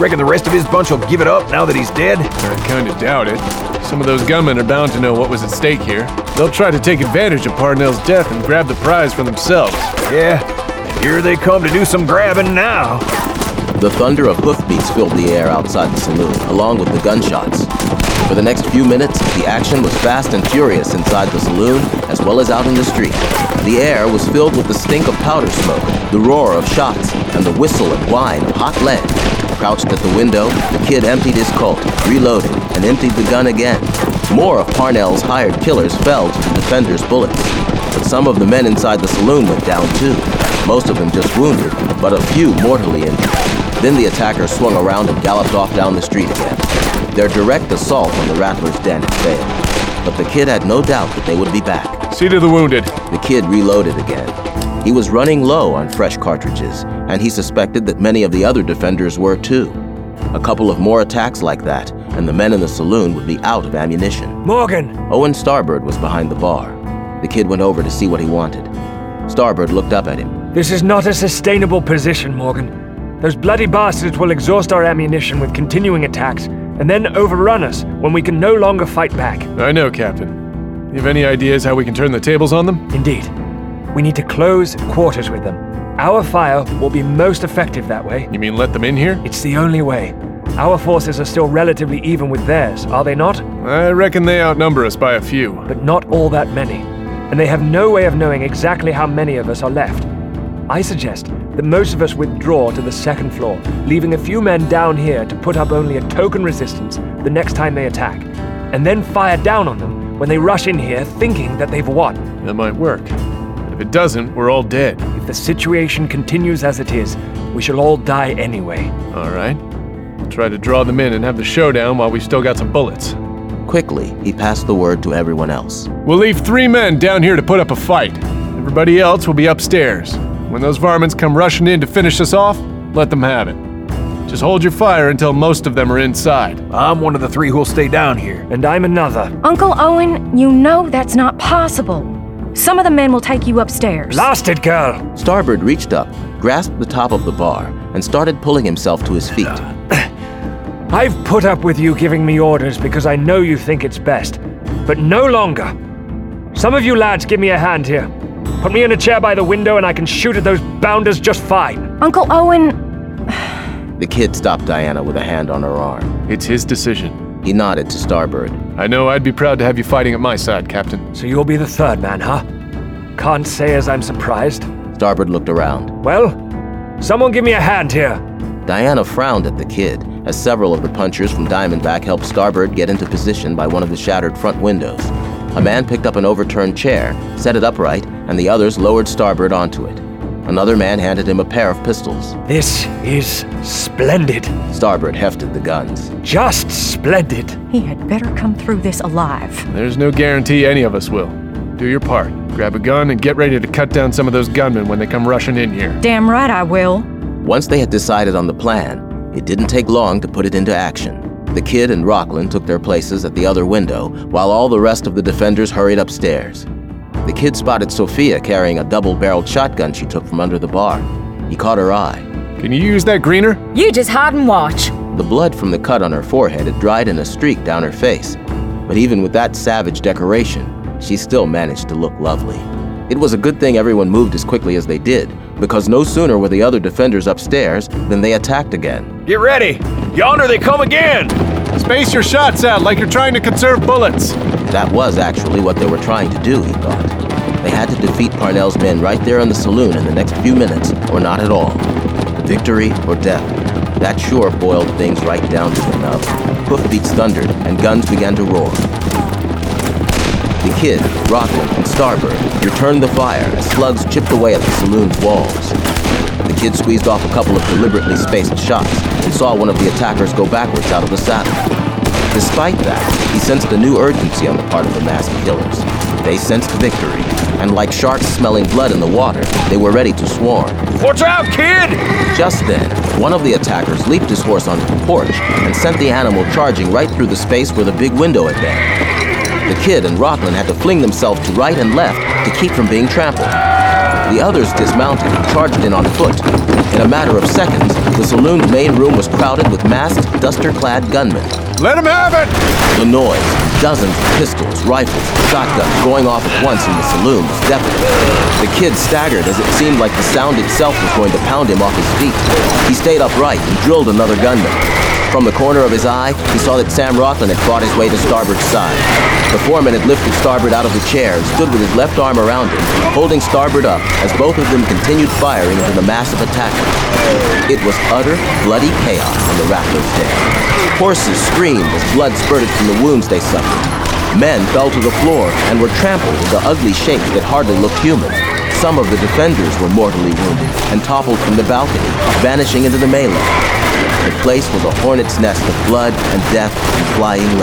Reckon the rest of his bunch will give it up now that he's dead? I kinda doubt it. Some of those gunmen are bound to know what was at stake here. They'll try to take advantage of Parnell's death and grab the prize for themselves. Yeah, here they come to do some grabbing now. The thunder of hoofbeats filled the air outside the saloon, along with the gunshots. For the next few minutes, the action was fast and furious inside the saloon, as well as out in the street. The air was filled with the stink of powder smoke, the roar of shots, and the whistle and whine of hot lead. Crouched at the window, the kid emptied his Colt, reloaded, and emptied the gun again. More of Parnell's hired killers fell to the defenders' bullets. But some of the men inside the saloon went down too. Most of them just wounded, but a few mortally injured. Then the attackers swung around and galloped off down the street again. Their direct assault on the Rattler's den had failed, but the kid had no doubt that they would be back. See to the wounded. The kid reloaded again. He was running low on fresh cartridges, and he suspected that many of the other defenders were too. A couple of more attacks like that, and the men in the saloon would be out of ammunition. Morgan! Owen Starbird was behind the bar. The kid went over to see what he wanted. Starbird looked up at him. This is not a sustainable position, Morgan. Those bloody bastards will exhaust our ammunition with continuing attacks, and then overrun us when we can no longer fight back. I know, Captain. You have any ideas how we can turn the tables on them? Indeed. We need to close quarters with them. Our fire will be most effective that way. You mean let them in here? It's the only way. Our forces are still relatively even with theirs, are they not? I reckon they outnumber us by a few. But not all that many. And they have no way of knowing exactly how many of us are left. I suggest that most of us withdraw to the second floor, leaving a few men down here to put up only a token resistance the next time they attack, and then fire down on them when they rush in here thinking that they've won. That might work. But if it doesn't, we're all dead. If the situation continues as it is, we shall all die anyway. All right. Try to draw them in and have the showdown while we've still got some bullets. Quickly, he passed the word to everyone else. We'll leave three men down here to put up a fight. Everybody else will be upstairs. When those varmints come rushing in to finish us off, let them have it. Just hold your fire until most of them are inside. I'm one of the three who'll stay down here. And I'm another. Uncle Owen, you know that's not possible. Some of the men will take you upstairs. Blast it, girl! Starbird reached up, grasped the top of the bar, and started pulling himself to his feet. I've put up with you giving me orders because I know you think it's best, but no longer. Some of you lads give me a hand here. Put me in a chair by the window and I can shoot at those bounders just fine. Uncle Owen... The kid stopped Diana with a hand on her arm. It's his decision. He nodded to Starbird. I know I'd be proud to have you fighting at my side, Captain. So you'll be the third man, huh? Can't say as I'm surprised. Starbird looked around. Well, someone give me a hand here. Diana frowned at the kid as several of the punchers from Diamondback helped Starbird get into position by one of the shattered front windows. A man picked up an overturned chair, set it upright, and the others lowered Starbird onto it. Another man handed him a pair of pistols. This is splendid. Starbird hefted the guns. Just splendid. He had better come through this alive. There's no guarantee any of us will. Do your part. Grab a gun and get ready to cut down some of those gunmen when they come rushing in here. Damn right I will. Once they had decided on the plan, it didn't take long to put it into action. The kid and Rockland took their places at the other window, while all the rest of the defenders hurried upstairs. The kid spotted Sophia carrying a double-barreled shotgun she took from under the bar. He caught her eye. Can you use that greener? You just hide and watch. The blood from the cut on her forehead had dried in a streak down her face, but even with that savage decoration, she still managed to look lovely. It was a good thing everyone moved as quickly as they did, because no sooner were the other defenders upstairs than they attacked again. Get ready! Yonder they come again! Space your shots out like you're trying to conserve bullets. That was actually what they were trying to do, he thought. They had to defeat Parnell's men right there in the saloon in the next few minutes, or not at all. Victory or death. That sure boiled things right down to the nub. Hoofbeats thundered, and guns began to roar. The kid, Rockland, and Starbird returned the fire as slugs chipped away at the saloon's walls. The kid squeezed off a couple of deliberately spaced shots and saw one of the attackers go backwards out of the saddle. Despite that, he sensed a new urgency on the part of the masked killers. They sensed victory, and like sharks smelling blood in the water, they were ready to swarm. Watch out, kid! Just then, one of the attackers leaped his horse onto the porch and sent the animal charging right through the space where the big window had been. The kid and Rockland had to fling themselves to right and left to keep from being trampled. The others dismounted and charged in on foot. In a matter of seconds, the saloon's main room was crowded with masked, duster-clad gunmen. Let him have it! The noise, dozens of pistols, rifles, shotguns going off at once in the saloon was deafening. The kid staggered as it seemed like the sound itself was going to pound him off his feet. He stayed upright and drilled another gunman. From the corner of his eye, he saw that Sam Rocklin had fought his way to Starboard's side. The foreman had lifted Starboard out of the chair and stood with his left arm around him, holding Starboard up as both of them continued firing into the mass of attackers. It was utter, bloody chaos on the Rattlers' den. Horses screamed as blood spurted from the wounds they suffered. Men fell to the floor and were trampled into ugly shapes that hardly looked human. Some of the defenders were mortally wounded and toppled from the balcony, vanishing into the melee. The place was a hornet's nest of blood and death and flying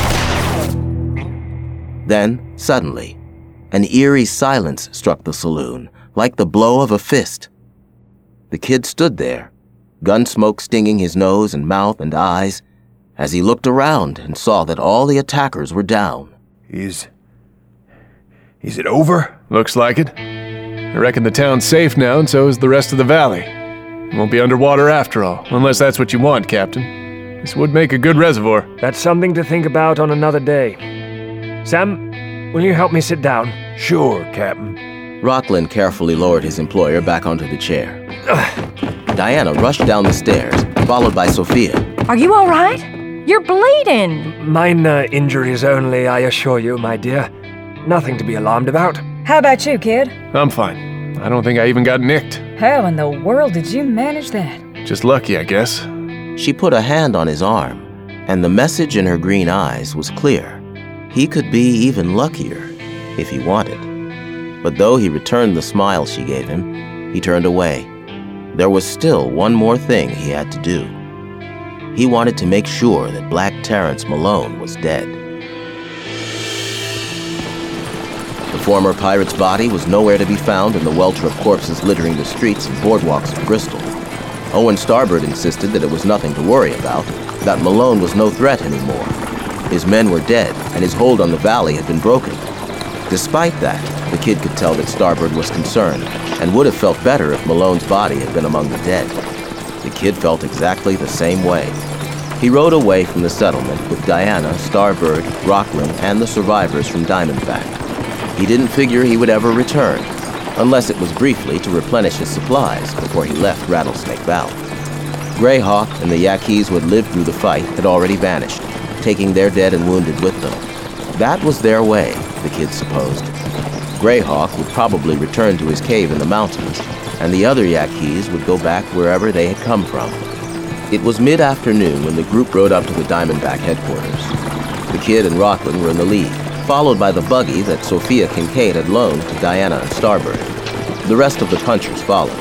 lead. Then, suddenly, an eerie silence struck the saloon, like the blow of a fist. The kid stood there, gun smoke stinging his nose and mouth and eyes, as he looked around and saw that all the attackers were down. Is... is it over? Looks like it. I reckon the town's safe now, and so is the rest of the valley. It won't be underwater after all, unless that's what you want, Captain. This would make a good reservoir. That's something to think about on another day. Sam, will you help me sit down? Sure, Captain. Rocklin carefully lowered his employer back onto the chair. Diana rushed down the stairs, followed by Sophia. Are you all right? You're bleeding. Minor injuries only, I assure you, my dear. Nothing to be alarmed about. How about you, kid? I'm fine. I don't think I even got nicked. How in the world did you manage that? Just lucky, I guess. She put a hand on his arm, and the message in her green eyes was clear. He could be even luckier if he wanted. But though he returned the smile she gave him, he turned away. There was still one more thing he had to do. He wanted to make sure that Black Terrence Malone was dead. The former pirate's body was nowhere to be found in the welter of corpses littering the streets and boardwalks of Bristol. Owen Starboard insisted that it was nothing to worry about, that Malone was no threat anymore. His men were dead, and his hold on the valley had been broken. Despite that, the kid could tell that Starboard was concerned, and would have felt better if Malone's body had been among the dead. The kid felt exactly the same way. He rode away from the settlement with Diana, Starboard, Rocklin, and the survivors from Diamondback. He didn't figure he would ever return, unless it was briefly to replenish his supplies before he left Rattlesnake Valley. Greyhawk and the Yaquis who had lived through the fight had already vanished, taking their dead and wounded with them. That was their way, the kid supposed. Greyhawk would probably return to his cave in the mountains, and the other Yaquis would go back wherever they had come from. It was mid-afternoon when the group rode up to the Diamondback headquarters. The kid and Rocklin were in the lead, followed by the buggy that Sophia Kincaid had loaned to Diana and Starboard. The rest of the punchers followed.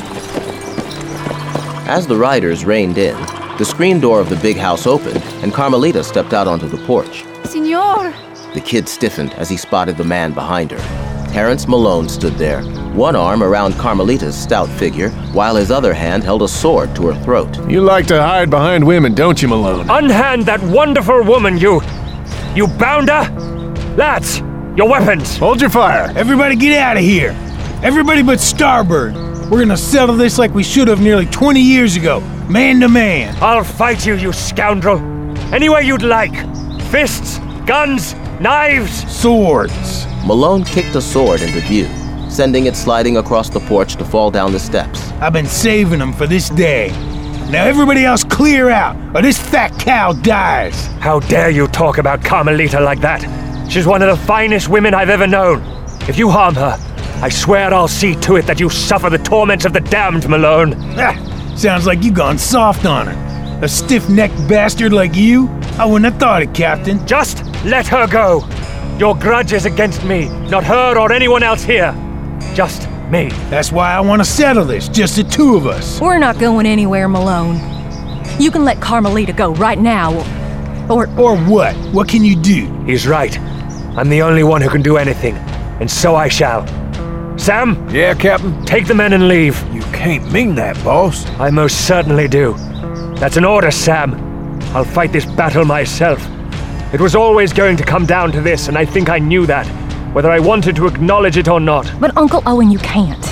As the riders reined in, the screen door of the big house opened, and Carmelita stepped out onto the porch. Senor! The kid stiffened as he spotted the man behind her. Terrence Malone stood there, one arm around Carmelita's stout figure, while his other hand held a sword to her throat. You like to hide behind women, don't you, Malone? Unhand that wonderful woman, you... you bounder! Lads, your weapons! Hold your fire! Everybody get out of here! Everybody but Starboard! We're gonna settle this like we should have nearly twenty years ago, man to man! I'll fight you, you scoundrel! Any way you'd like! Fists, guns, knives! Swords! Malone kicked a sword into view, sending it sliding across the porch to fall down the steps. I've been saving them for this day. Now everybody else clear out, or this fat cow dies! How dare you talk about Carmelita like that? She's one of the finest women I've ever known. If you harm her, I swear I'll see to it that you suffer the torments of the damned, Malone. Ah, sounds like you gone soft on her. A stiff-necked bastard like you? I wouldn't have thought it, Captain. Just let her go. Your grudge is against me, not her or anyone else here. Just me. That's why I want to settle this, just the two of us. We're not going anywhere, Malone. You can let Carmelita go right now, or... Or what? What can you do? He's right. I'm the only one who can do anything, and so I shall. Sam? Yeah, Captain? Take the men and leave. You can't mean that, boss. I most certainly do. That's an order, Sam. I'll fight this battle myself. It was always going to come down to this, and I think I knew that, whether I wanted to acknowledge it or not. But Uncle Owen, you can't.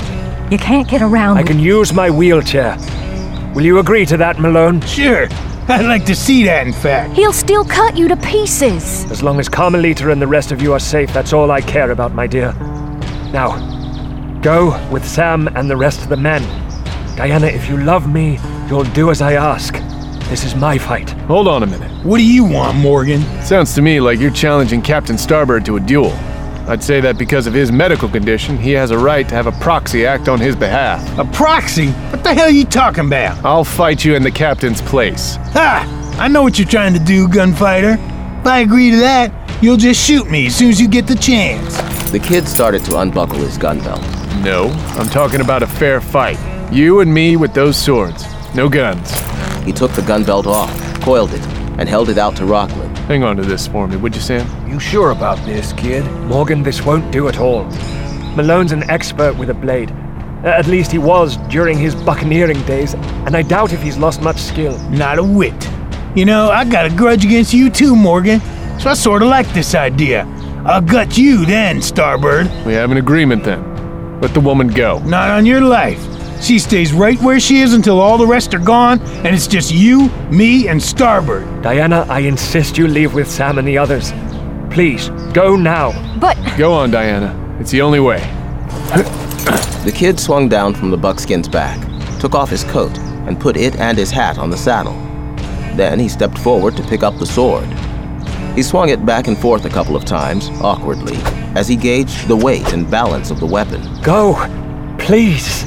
You can't get around. I can use my wheelchair. Will you agree to that, Malone? Sure. I'd like to see that, in fact. He'll still cut you to pieces. As long as Carmelita and the rest of you are safe, that's all I care about, my dear. Now, go with Sam and the rest of the men. Diana, if you love me, you'll do as I ask. This is my fight. Hold on a minute. What do you want, Morgan? Sounds to me like you're challenging Captain Starbird to a duel. I'd say that because of his medical condition, he has a right to have a proxy act on his behalf. A proxy? What the hell are you talking about? I'll fight you in the captain's place. Ha! I know what you're trying to do, gunfighter. If I agree to that, you'll just shoot me as soon as you get the chance. The kid started to unbuckle his gun belt. No, I'm talking about a fair fight. You and me with those swords. No guns. He took the gun belt off, coiled it, and held it out to Rockland. Hang on to this for me, would you, Sam? You sure about this, kid? Morgan, this won't do at all. Malone's an expert with a blade. Uh, at least he was during his buccaneering days, and I doubt if he's lost much skill. Not a whit. You know, I got a grudge against you too, Morgan, so I sort of like this idea. I'll gut you then, Starbird. We have an agreement then. Let the woman go. Not on your life. She stays right where she is until all the rest are gone, and it's just you, me, and Starbird. Diana, I insist you leave with Sam and the others. Please, go now. But... Go on, Diana. It's the only way. The kid swung down from the buckskin's back, took off his coat, and put it and his hat on the saddle. Then he stepped forward to pick up the sword. He swung it back and forth a couple of times, awkwardly, as he gauged the weight and balance of the weapon. Go, please.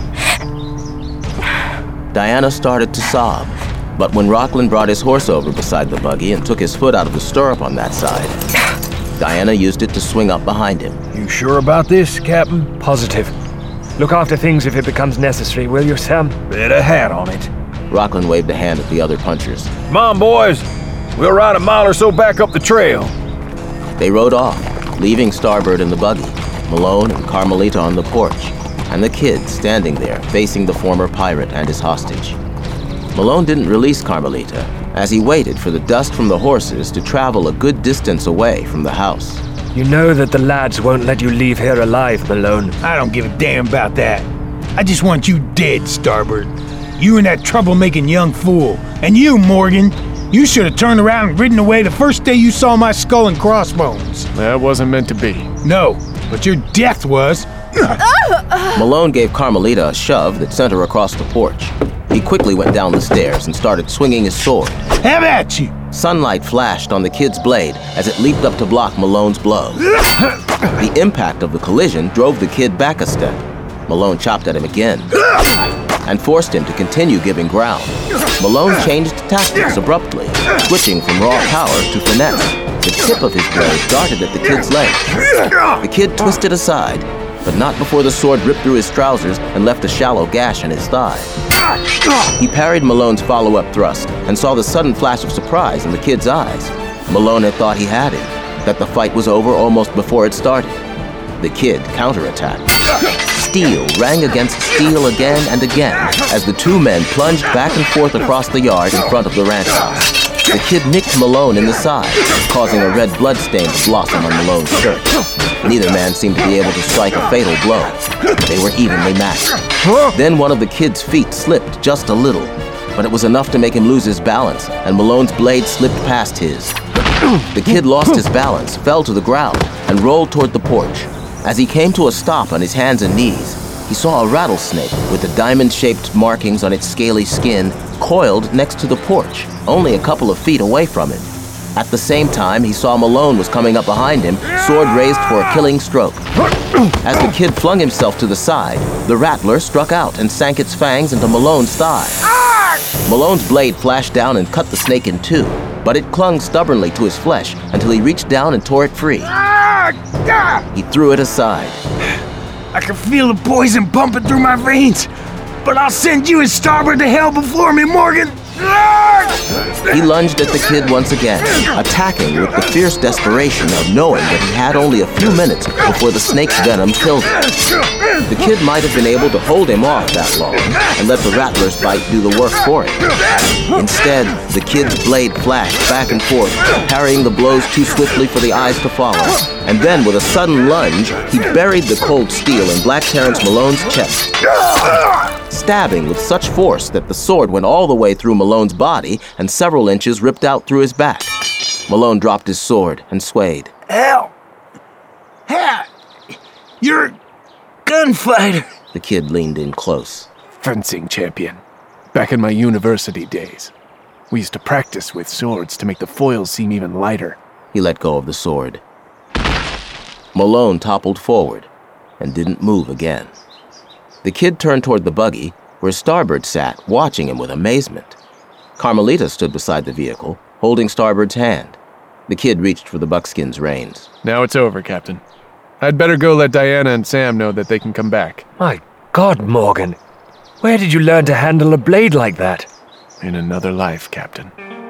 Diana started to sob, but when Rockland brought his horse over beside the buggy and took his foot out of the stirrup on that side, Diana used it to swing up behind him. You sure about this, Captain? Positive. Look after things if it becomes necessary, will you, Sam? Bet a hat on it. Rockland waved a hand at the other punchers. Come on, boys. We'll ride a mile or so back up the trail. They rode off, leaving Starbird in the buggy, Malone and Carmelita on the porch, and the kid standing there facing the former pirate and his hostage. Malone didn't release Carmelita, as he waited for the dust from the horses to travel a good distance away from the house. You know that the lads won't let you leave here alive, Malone. I don't give a damn about that. I just want you dead, Starbird. You and that troublemaking young fool. And you, Morgan, you should have turned around and ridden away the first day you saw my skull and crossbones. That wasn't meant to be. No, but your death was. Malone gave Carmelita a shove that sent her across the porch. He quickly went down the stairs and started swinging his sword. Have at you! Sunlight flashed on the kid's blade as it leaped up to block Malone's blow. The impact of the collision drove the kid back a step. Malone chopped at him again and forced him to continue giving ground. Malone changed tactics abruptly, switching from raw power to finesse. The tip of his blade darted at the kid's leg. The kid twisted aside, but not before the sword ripped through his trousers and left a shallow gash in his thigh. He parried Malone's follow-up thrust and saw the sudden flash of surprise in the kid's eyes. Malone had thought he had him, that the fight was over almost before it started. The kid counterattacked. Steel rang against steel again and again as the two men plunged back and forth across the yard in front of the ranch house. The kid nicked Malone in the side, causing a red bloodstain to blossom on Malone's shirt. Neither man seemed to be able to strike a fatal blow. They were evenly matched. Then one of the kid's feet slipped just a little, but it was enough to make him lose his balance, and Malone's blade slipped past his. The kid lost his balance, fell to the ground, and rolled toward the porch. As he came to a stop on his hands and knees, he saw a rattlesnake with the diamond-shaped markings on its scaly skin coiled next to the porch, only a couple of feet away from him. At the same time, he saw Malone was coming up behind him, sword raised for a killing stroke. As the kid flung himself to the side, the rattler struck out and sank its fangs into Malone's thigh. Malone's blade flashed down and cut the snake in two, but it clung stubbornly to his flesh until he reached down and tore it free. He threw it aside. I can feel the poison pumping through my veins, but I'll send you and Starbird to hell before me, Morgan! He lunged at the kid once again, attacking with the fierce desperation of knowing that he had only a few minutes before the snake's venom killed him. The kid might have been able to hold him off that long and let the rattler's bite do the work for him. Instead, the kid's blade flashed back and forth, parrying the blows too swiftly for the eyes to follow. And then, with a sudden lunge, he buried the cold steel in Black Terrence Malone's chest, stabbing with such force that the sword went all the way through Malone's body and several inches ripped out through his back. Malone dropped his sword and swayed. Hell! Hell! You're a gunfighter! The kid leaned in close. Fencing champion. Back in my university days. We used to practice with swords to make the foils seem even lighter. He let go of the sword. Malone toppled forward and didn't move again. The kid turned toward the buggy, where Starbird sat, watching him with amazement. Carmelita stood beside the vehicle, holding Starbird's hand. The kid reached for the buckskin's reins. Now it's over, Captain. I'd better go let Diana and Sam know that they can come back. My God, Morgan. Where did you learn to handle a blade like that? In another life, Captain.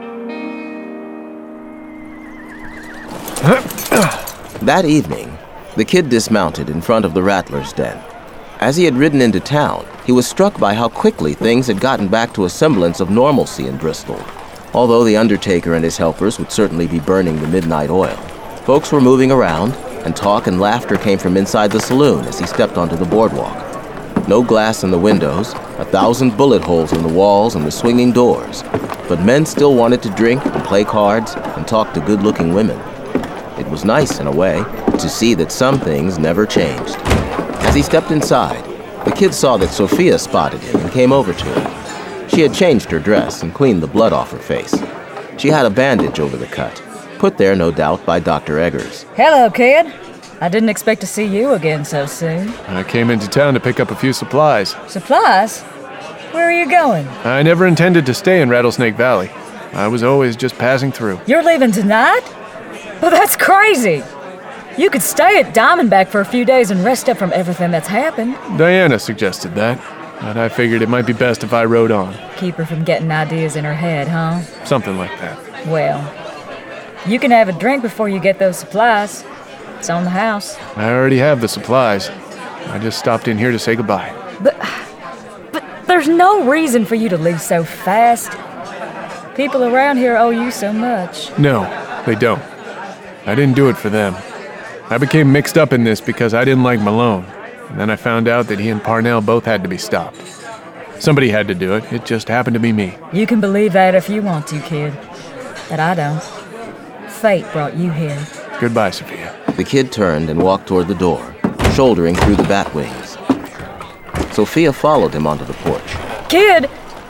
That evening, the kid dismounted in front of the Rattler's den. As he had ridden into town, he was struck by how quickly things had gotten back to a semblance of normalcy in Bristol. Although the undertaker and his helpers would certainly be burning the midnight oil, folks were moving around, and talk and laughter came from inside the saloon as he stepped onto the boardwalk. No glass in the windows, a thousand bullet holes in the walls and the swinging doors, but men still wanted to drink and play cards and talk to good-looking women. It was nice, in a way, to see that some things never changed. As he stepped inside, the kid saw that Sophia spotted him and came over to him. She had changed her dress and cleaned the blood off her face. She had a bandage over the cut, put there, no doubt, by Doctor Eggers. Hello, kid. I didn't expect to see you again so soon. I came into town to pick up a few supplies. Supplies? Where are you going? I never intended to stay in Rattlesnake Valley. I was always just passing through. You're leaving tonight? Well, that's crazy. You could stay at Diamondback for a few days and rest up from everything that's happened. Diana suggested that, but I figured it might be best if I rode on. Keep her from getting ideas in her head, huh? Something like that. Well, you can have a drink before you get those supplies. It's on the house. I already have the supplies. I just stopped in here to say goodbye. But, but there's no reason for you to leave so fast. People around here owe you so much. No, they don't. I didn't do it for them. I became mixed up in this because I didn't like Malone, and then I found out that he and Parnell both had to be stopped. Somebody had to do it. It just happened to be me. You can believe that if you want to, kid. But I don't. Fate brought you here. Goodbye, Sophia. The kid turned and walked toward the door, shouldering through the bat wings. Sophia followed him onto the porch. Kid!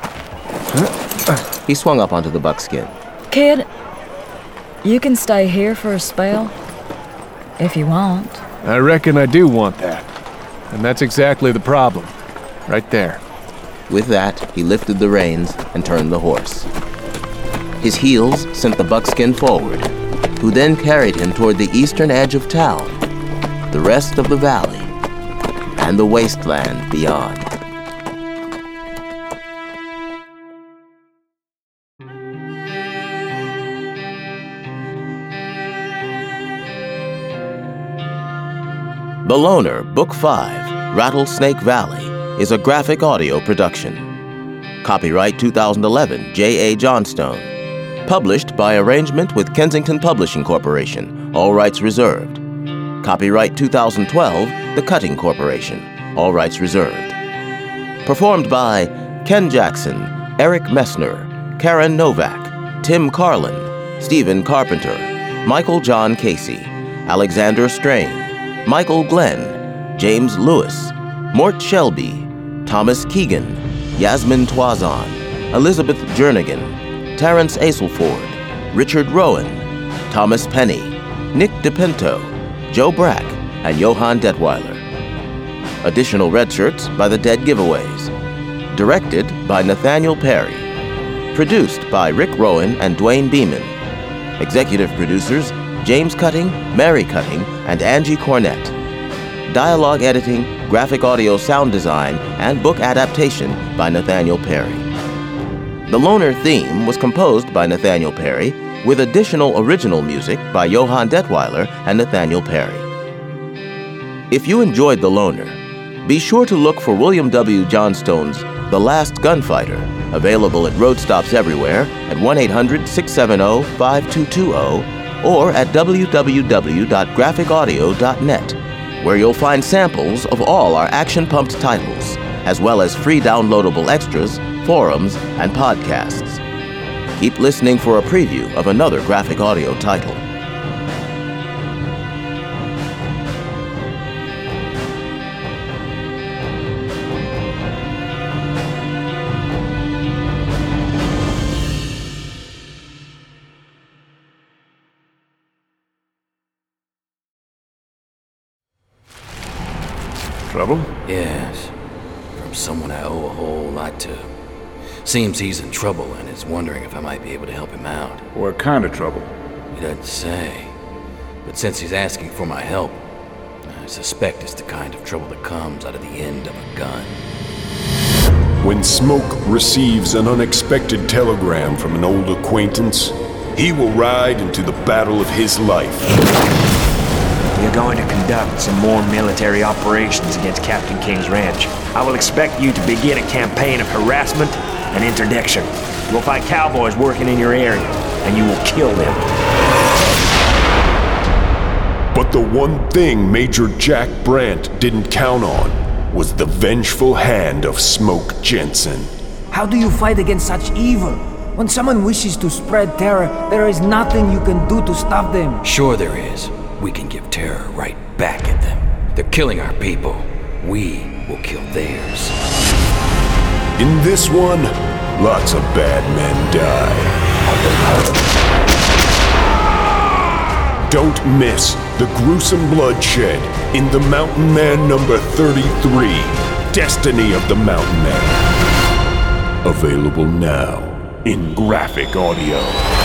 He swung up onto the buckskin. Kid, you can stay here for a spell. If you want. I reckon I do want that. And that's exactly the problem. Right there. With that, he lifted the reins and turned the horse. His heels sent the buckskin forward, who then carried him toward the eastern edge of town, the rest of the valley, and the wasteland beyond. The Loner, Book five, Rattlesnake Valley, is a graphic audio production. Copyright two thousand eleven, J A. Johnstone. Published by arrangement with Kensington Publishing Corporation, all rights reserved. Copyright two thousand twelve, The Cutting Corporation, all rights reserved. Performed by Ken Jackson, Eric Messner, Karen Novak, Tim Carlin, Stephen Carpenter, Michael John Casey, Alexander Strain, Michael Glenn, James Lewis, Mort Shelby, Thomas Keegan, Yasmin Toison, Elizabeth Jernigan, Terrence Aselford, Richard Rowan, Thomas Penny, Nick DePinto, Joe Brack, and Johann Detweiler. Additional red shirts by the Dead Giveaways. Directed by Nathaniel Perry. Produced by Rick Rowan and Dwayne Beeman. Executive producers James Cutting, Mary Cutting, and Angie Cornett. Dialogue editing, graphic audio sound design, and book adaptation by Nathaniel Perry. The Loner theme was composed by Nathaniel Perry, with additional original music by Johann Detweiler and Nathaniel Perry. If you enjoyed The Loner, Be sure to look for William W. Johnstone's The Last Gunfighter, available at road stops everywhere at one eight hundred, six seven zero, five two two zero or at w w w dot graphic audio dot net, where you'll find samples of all our action-pumped titles, as well as free downloadable extras, forums, and podcasts. Keep listening for a preview of another graphic audio title. Trouble? Yes. From someone I owe a whole lot to. Seems he's in trouble and is wondering if I might be able to help him out. What kind of trouble? He doesn't say. But since he's asking for my help, I suspect it's the kind of trouble that comes out of the end of a gun. When Smoke receives an unexpected telegram from an old acquaintance, he will ride into the battle of his life. You're going to conduct some more military operations against Captain King's ranch. I will expect you to begin a campaign of harassment and interdiction. You will find cowboys working in your area, and you will kill them. But the one thing Major Jack Brandt didn't count on was the vengeful hand of Smoke Jensen. How do you fight against such evil? When someone wishes to spread terror, there is nothing you can do to stop them. Sure there is. We can give terror right back at them. They're killing our people. We will kill theirs. In this one, lots of bad men die. Don't miss the gruesome bloodshed in The Mountain Man number thirty-three, Destiny of the Mountain Man. Available now in graphic audio.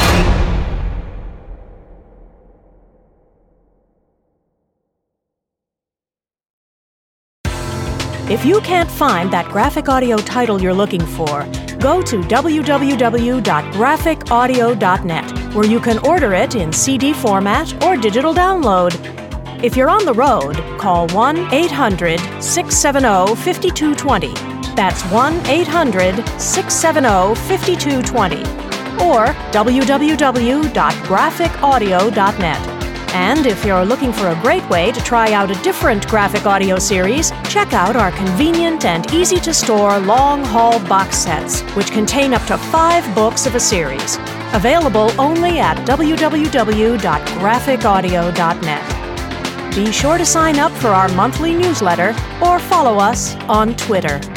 If you can't find that graphic audio title you're looking for, go to w w w dot graphic audio dot net, where you can order it in C D format or digital download. If you're on the road, call one eight hundred, six seven zero, five two two zero. That's one eight hundred, six seven zero, five two two zero. Or w w w dot graphic audio dot net. And if you're looking for a great way to try out a different graphic audio series, check out our convenient and easy-to-store long-haul box sets, which contain up to five books of a series. Available only at w w w dot graphic audio dot net. Be sure to sign up for our monthly newsletter or follow us on Twitter.